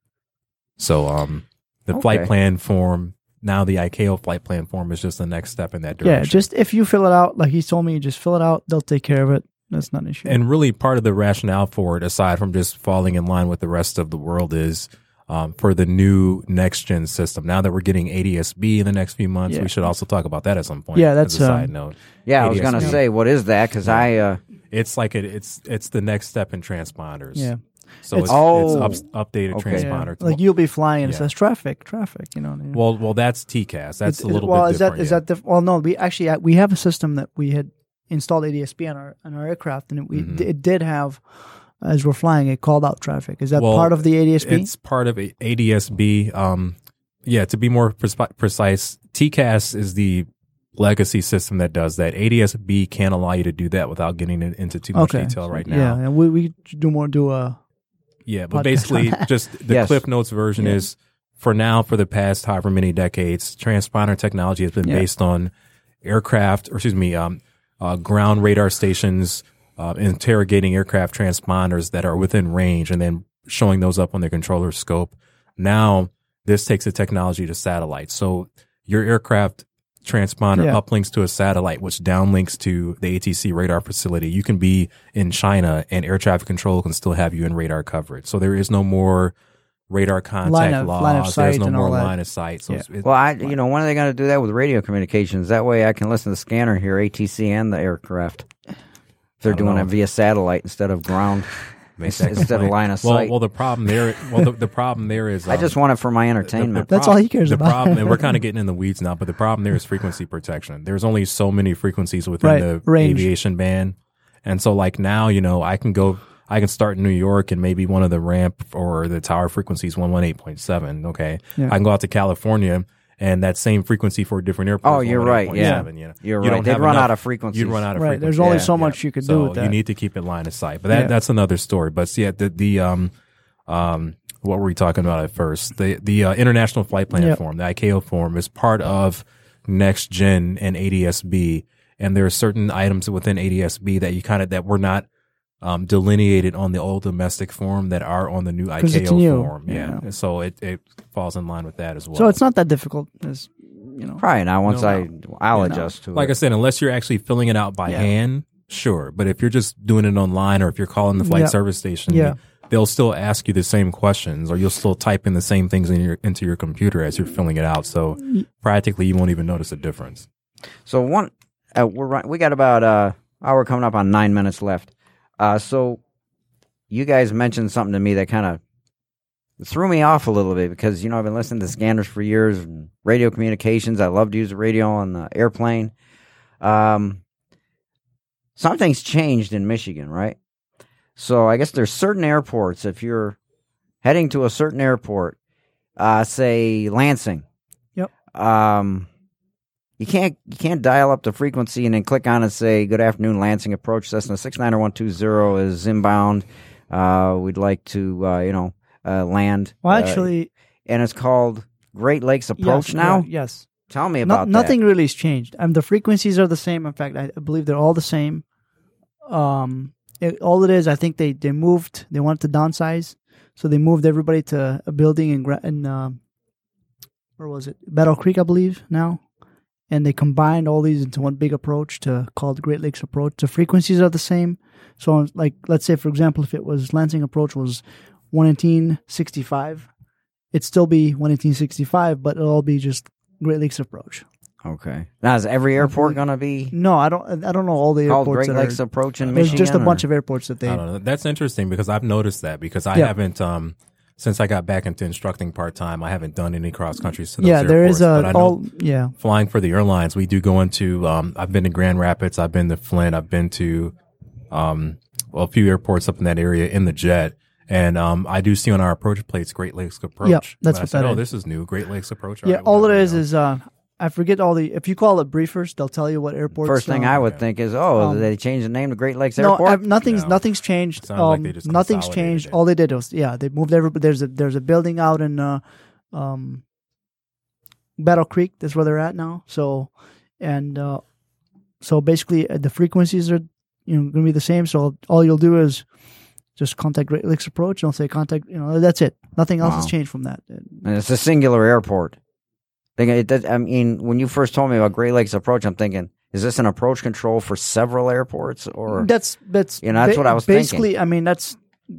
So, um, the Okay. flight plan form, now the I C A O flight plan form is just the next step in that direction. Yeah, just if you fill it out, like he told me, just fill it out. They'll take care of it. That's not an issue. And really, part of the rationale for it, aside from just falling in line with the rest of the world, is um, for the new next gen system. Now that we're getting A D S B in the next few months, Yeah. we should also talk about that at some point. Yeah, as that's, a side um, note. Yeah, I was A D S B. going to say, what is that? Because I, uh, It's like it, it's it's the next step in transponders. yeah, So it's, It's- Oh. it's up, updated Okay. yeah. transponder. Like you'll be flying and it Yeah. says traffic, traffic. You know. What I mean? well, well, that's T C A S. That's It's- a little well, bit is different. that is yeah. that diff- well? No, we actually we have a system that we had installed A D S B on our on our aircraft, and it, we Mhm. it did have as we're flying it called out traffic. Is that Well, part of the A D S B? It's part of a- A D S B. Um, yeah, to be more prespi- precise, T C A S is the legacy system that does that. A D S B can't allow you to do that without getting in- into too much Okay. detail right Yeah, now. and we we do more do a Yeah, podcast but basically, on that. just the Yes. Cliff Notes version Yeah. is for now, for the past however many decades, transponder technology has been Yeah. based on aircraft, or excuse me, um, uh, ground radar stations uh, interrogating aircraft transponders that are within range and then showing those up on the controller scope. Now, this takes the technology to satellites. So your aircraft transponder Yeah. uplinks to a satellite, which downlinks to the A T C radar facility. You can be in China and air traffic control can still have you in radar coverage. So there is no more radar contact Line of- loss. line of There's sight no and more all that. line of sight. So Yeah. it's, it, Well, I, you know, when are they going to do that with radio communications? That way I can listen to the scanner and hear A T C and the aircraft. If they're I don't doing know. it via satellite instead of ground, make that instead of complaint. line of well, sight. well, the problem there. Well, the, the problem there is. Um, I just want it for my entertainment. That's all he cares the about. Problem, and we're kind of getting in the weeds now, but the problem there is frequency protection. There's only so many frequencies within Right, the range. aviation band, and so like now, you know, I can go. I can start in New York and maybe one of the ramp or the tower frequencies one eighteen point seven. Okay. Yeah. I can go out to California and that same frequency for a different airport. Oh, you're right, yeah. You know. You're You right. don't They'd have run enough- out of frequencies. You'd run out of Right. frequency. There's only Yeah, so Yeah. much you could so do with that. you need to keep it line of sight. But that, Yeah. that's another story. But yeah, the, the, um, um, what were we talking about at first? The, the, uh, International Flight Plan Yep. Forum, the I C A O Forum is part of Next Gen and A D S B. And there are certain items within A D S B that you kind of, that were not, um, delineated on the old domestic forum that are on the new I 'Cause C A it's O new. forum. Yeah. Yeah. And so it, it falls in line with that as well. So it's not that difficult, as you know. Probably not. Once No, I, I'll Yeah, no. adjust to Like I it. said, unless you're actually filling it out by Yeah. hand, sure. But if you're just doing it online or if you're calling the flight Yeah. service station, Yeah. they'll still ask you the same questions or you'll still type in the same things in your, into your computer as you're filling it out. So practically you won't even notice a difference. So one, uh, we're run- we got about uh, oh, we're coming up on nine minutes left. Uh, so you guys mentioned something to me that kind of threw me off a little bit because you know I've been listening to scanners for years, and radio communications. I love to use the radio on the airplane. Um, something's changed in Michigan, right? So I guess there's certain airports. If you're heading to a certain airport, uh, say Lansing. Yep. Um. You can't you can't dial up the frequency and then click on and say, "Good afternoon, Lansing approach Cessna six nine one two zero is inbound. Uh, we'd like to uh, you know uh, land." Well, Uh, actually, and it's called Great Lakes Approach yes, now. yeah, yes. Tell me No- about nothing really has changed. Um, the frequencies are the same. In fact, I believe they're all the same. Um, it, all it is, I think they, they moved. They wanted to downsize, so they moved everybody to a building in Gra- in uh, where was it? Battle Creek, I believe now. And they combined all these into one big approach to call the Great Lakes Approach. The frequencies are the same. So, like, let's say, for example, if it was Lansing Approach was one eighteen sixty-five, it'd still be one eighteen sixty-five, but it'll all be just Great Lakes Approach. that. Okay. Now is every airport going to be No, I don't. I don't know all the called airports. Great that Lakes are, Approach in there's Michigan? just a or- bunch of airports that they. I don't know. That's interesting because I've noticed that because I Yeah. haven't, um, since I got back into instructing part time, I haven't done any cross countries to those Yeah, there is airports, but a I know all. Yeah, flying for the airlines, we do go into, um, I've been to Grand Rapids, I've been to Flint, I've been to, um, well, a few airports up in that area in the jet. And, um, I do see on our approach plates, Great Lakes Approach. Yep, that's But I what said, that oh, is. this is new. Great Lakes Approach. yeah. right, All it whatever, is you know. is uh, I forget all the. If you call it briefers, they'll tell you what airports. First thing um, I would think is, oh, um, they changed the name to Great Lakes No, Airport. uh, nothing's No. nothing's changed. Sounds like Um, they just nothing's consolidated changed. it. All they did was yeah, they moved everybody. There's a there's a building out in uh, um, Battle Creek. That's where they're at now. So, and uh, so basically uh, the frequencies are you know going to be the same. So all you'll do is just contact Great Lakes Approach. They'll say contact. You know that's it. Nothing else has Wow. changed from that. And it's a singular airport. Think it does- I mean, when you first told me about Great Lakes Approach, I'm thinking, is this an approach control for several airports, or That's that's You know, that's what I was basically. thinking. I mean, that's.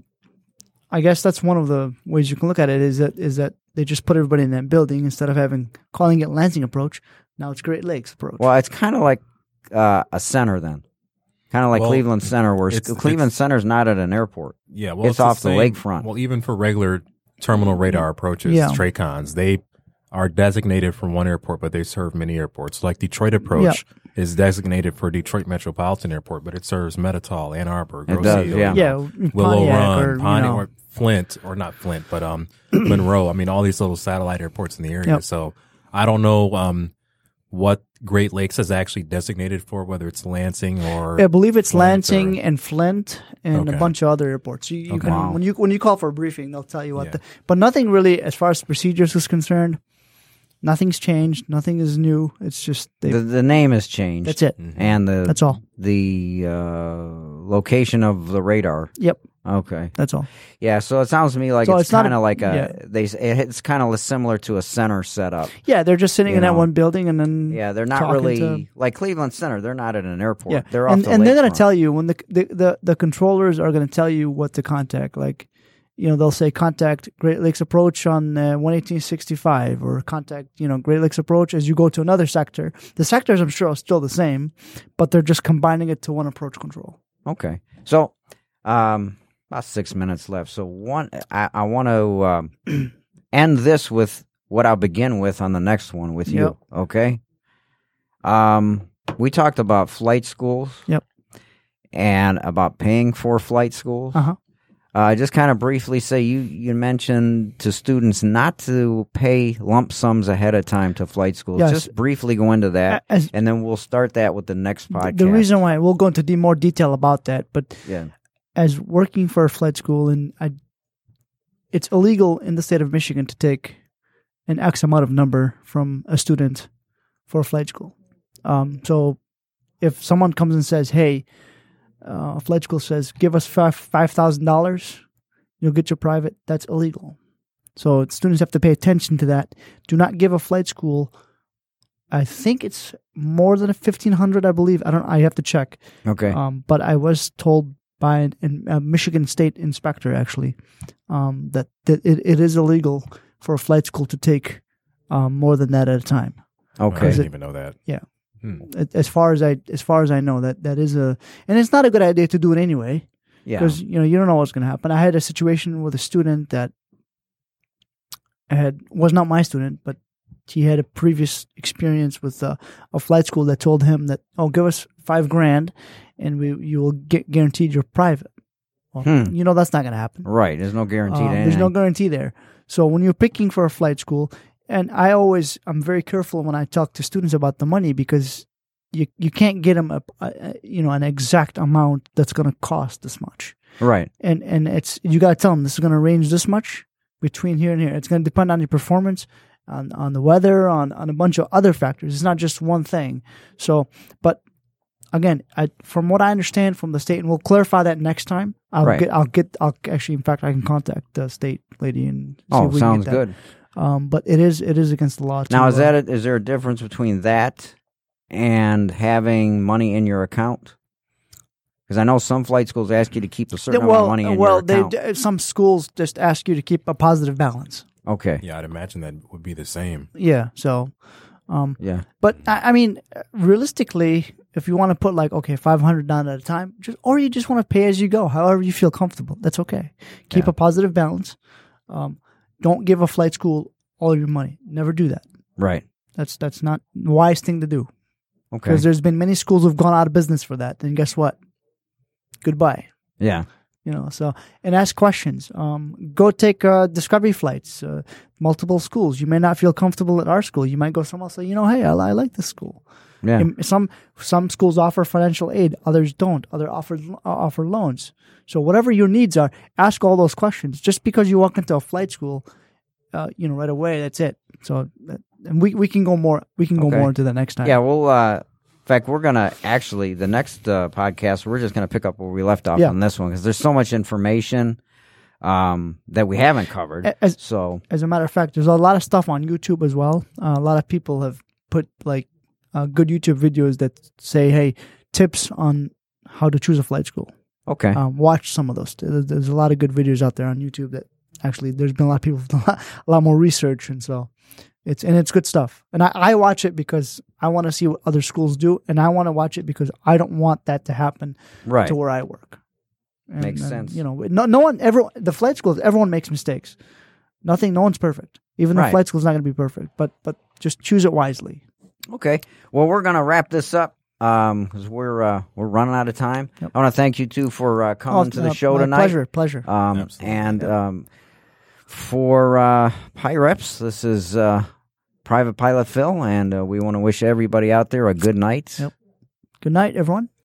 I guess that's one of the ways you can look at it. Is that is that they just put everybody in that building instead of having calling it Lansing Approach. Now it's Great Lakes Approach. well, it's kind of like uh, a center then, kind of like Well, Cleveland Center, where it's- Cleveland it's- Center's not at an airport. Yeah, well, It's it's, off the same- lakefront. Well, even for regular terminal radar approaches, Yeah. TRACONs, they are designated for one airport, but they serve many airports. Like Detroit Approach is designated for Detroit Metropolitan Airport, but it serves Metatol, Ann Arbor, It Grosse does, Ile, yeah. yeah, Willow Pontiac Run, or, you Pontiac, know, or Flint, or not Flint, but um, Monroe. I mean, all these little satellite airports in the area. Yep. So I don't know um, what Great Lakes is actually designated for, whether it's Lansing or I believe it's Flint Lansing or- and Flint and Okay. a bunch of other airports. You, you Okay. can Wow. when you when you call for a briefing, they'll tell you what. Yeah. The, but nothing really, as far as procedures is concerned, nothing's changed. Nothing is new. It's just they, The, the name has changed. that's it. And the That's all. the uh, location of the radar. Yep, Okay. that's all. Yeah. So it sounds to me like So it's, it's not kind a- of like a yeah. they. It's kind of similar to a center setup. Yeah, they're just sitting You in that know. one building, and then Yeah, they're not talking really to- like Cleveland Center. They're not at an airport. Yeah, They're off and the and they're going lakefront. to tell you when the the, the the controllers are going to tell you what to contact. Like you know, they'll say contact Great Lakes Approach on uh, one eighteen sixty-five, or contact, you know, Great Lakes Approach as you go to another sector. The sectors, I'm sure, are still the same, but they're just combining it to one approach control. Okay. So, um, about six minutes left. So, one, I, I want to um, end this with what I'll begin with on the next one with you. Yep. Okay. Um, we talked about flight schools. Yep. And about paying for flight schools. Uh-huh. Uh, just kind of briefly say, you, you mentioned to students not to pay lump sums ahead of time to flight schools. Yes. Just briefly go into that, As, and then we'll start that with the next podcast. the reason why, we'll go into de- more detail about that, but Yeah. as working for a flight school, and I, it's illegal in the state of Michigan to take an X amount of number from a student for a flight school. Um, so if someone comes and says, hey, uh, a flight school says, give us five five thousand dollars, you'll get your private, that's illegal. So students have to pay attention to that. Do not give a flight school, I think it's more than a fifteen hundred dollars, I believe. I don't. I have to check. Okay. Um, but I was told by an, an, a Michigan State inspector, actually, um, that, that it, it is illegal for a flight school to take um, more than that at a time. I Okay. didn't even know that. Yeah. Hmm. As far as I, as far as I know, that that is a, and it's not a good idea to do it anyway, Yeah. because you know you don't know what's going to happen. I had a situation with a student that had was not my student, but he had a previous experience with a, a flight school that told him that, oh, give us five grand, and we you will get guaranteed your private. Well, Hmm. you know that's not going to happen. Right. There's no guarantee. Um, to there's anything. no guarantee there. So when you're picking for a flight school, and I always, I'm very careful when I talk to students about the money, because you you can't get them a, a you know an exact amount that's going to cost this much. Right. And and it's you got to tell them this is going to range this much between here and here. It's going to depend on your performance, on on the weather, on on a bunch of other factors. It's not just one thing. So, but again, I, from what I understand from the state, and we'll clarify that next time. I'll Right. get, I'll get, I'll actually, in fact, I can contact the state lady and see Oh, if we sounds can get that. good. Um, but it is, it is against the law. To, Now, is uh, that a, is there a difference between that and having money in your account? Because I know some flight schools ask you to keep a certain well, amount of money in well, your account. they, some schools just ask you to keep a positive balance. Okay. Yeah, I'd imagine that would be the same. Yeah. So, um, Yeah. but I, I mean, realistically, if you want to put like, okay, five hundred down at a time, just, or you just want to pay as you go, however you feel comfortable, that's okay. Keep Yeah. a positive balance. Um, don't give a flight school all your money. Never do that. Right. That's, that's not the wise thing to do. Okay. Because there's been many schools who've gone out of business for that. And guess what? Goodbye. Yeah. You know, so, and ask questions. Um, go take uh, discovery flights, uh, multiple schools. You may not feel comfortable at our school. You might go somewhere else and say, you know, hey, I, I like this school. Yeah. And some some schools offer financial aid, others don't. Other offer offer loans. So whatever your needs are, ask all those questions. Just because you walk into a flight school, uh, you know, right away, that's it. So, that, and we we can go more. We can go Okay. more into that next time. Yeah. Well, uh, in fact, we're gonna actually the next uh, podcast we're just gonna pick up where we left off Yeah. on this one because there's so much information um, that we haven't covered. As- so As a matter of fact, there's a lot of stuff on YouTube as well. Uh, a lot of people have put like uh, good YouTube videos that say, "Hey, tips on how to choose a flight school." okay. Um, watch some of those. There's, there's a lot of good videos out there on YouTube that actually there's been a lot of people who've done a lot, a lot more research, and so it's and it's good stuff. And I, I watch it because I want to see what other schools do, and I want to watch it because I don't want that to happen right. to where I work. And, Makes and, sense. You know, no, no one, everyone, the flight schools, everyone makes mistakes. Nothing, no one's perfect. Even Right. the flight school's not going to be perfect, but but just choose it wisely. Okay. Well, we're gonna wrap this up because we're uh, we're running out of time. Yep. I want to thank you too for uh, coming Oh, to the uh, show my tonight. Pleasure, pleasure. Um, Absolutely. and um, for uh, Pyreps, this is uh, Private Pilot Phil, and uh, we want to wish everybody out there a good night. Yep. Good night, everyone.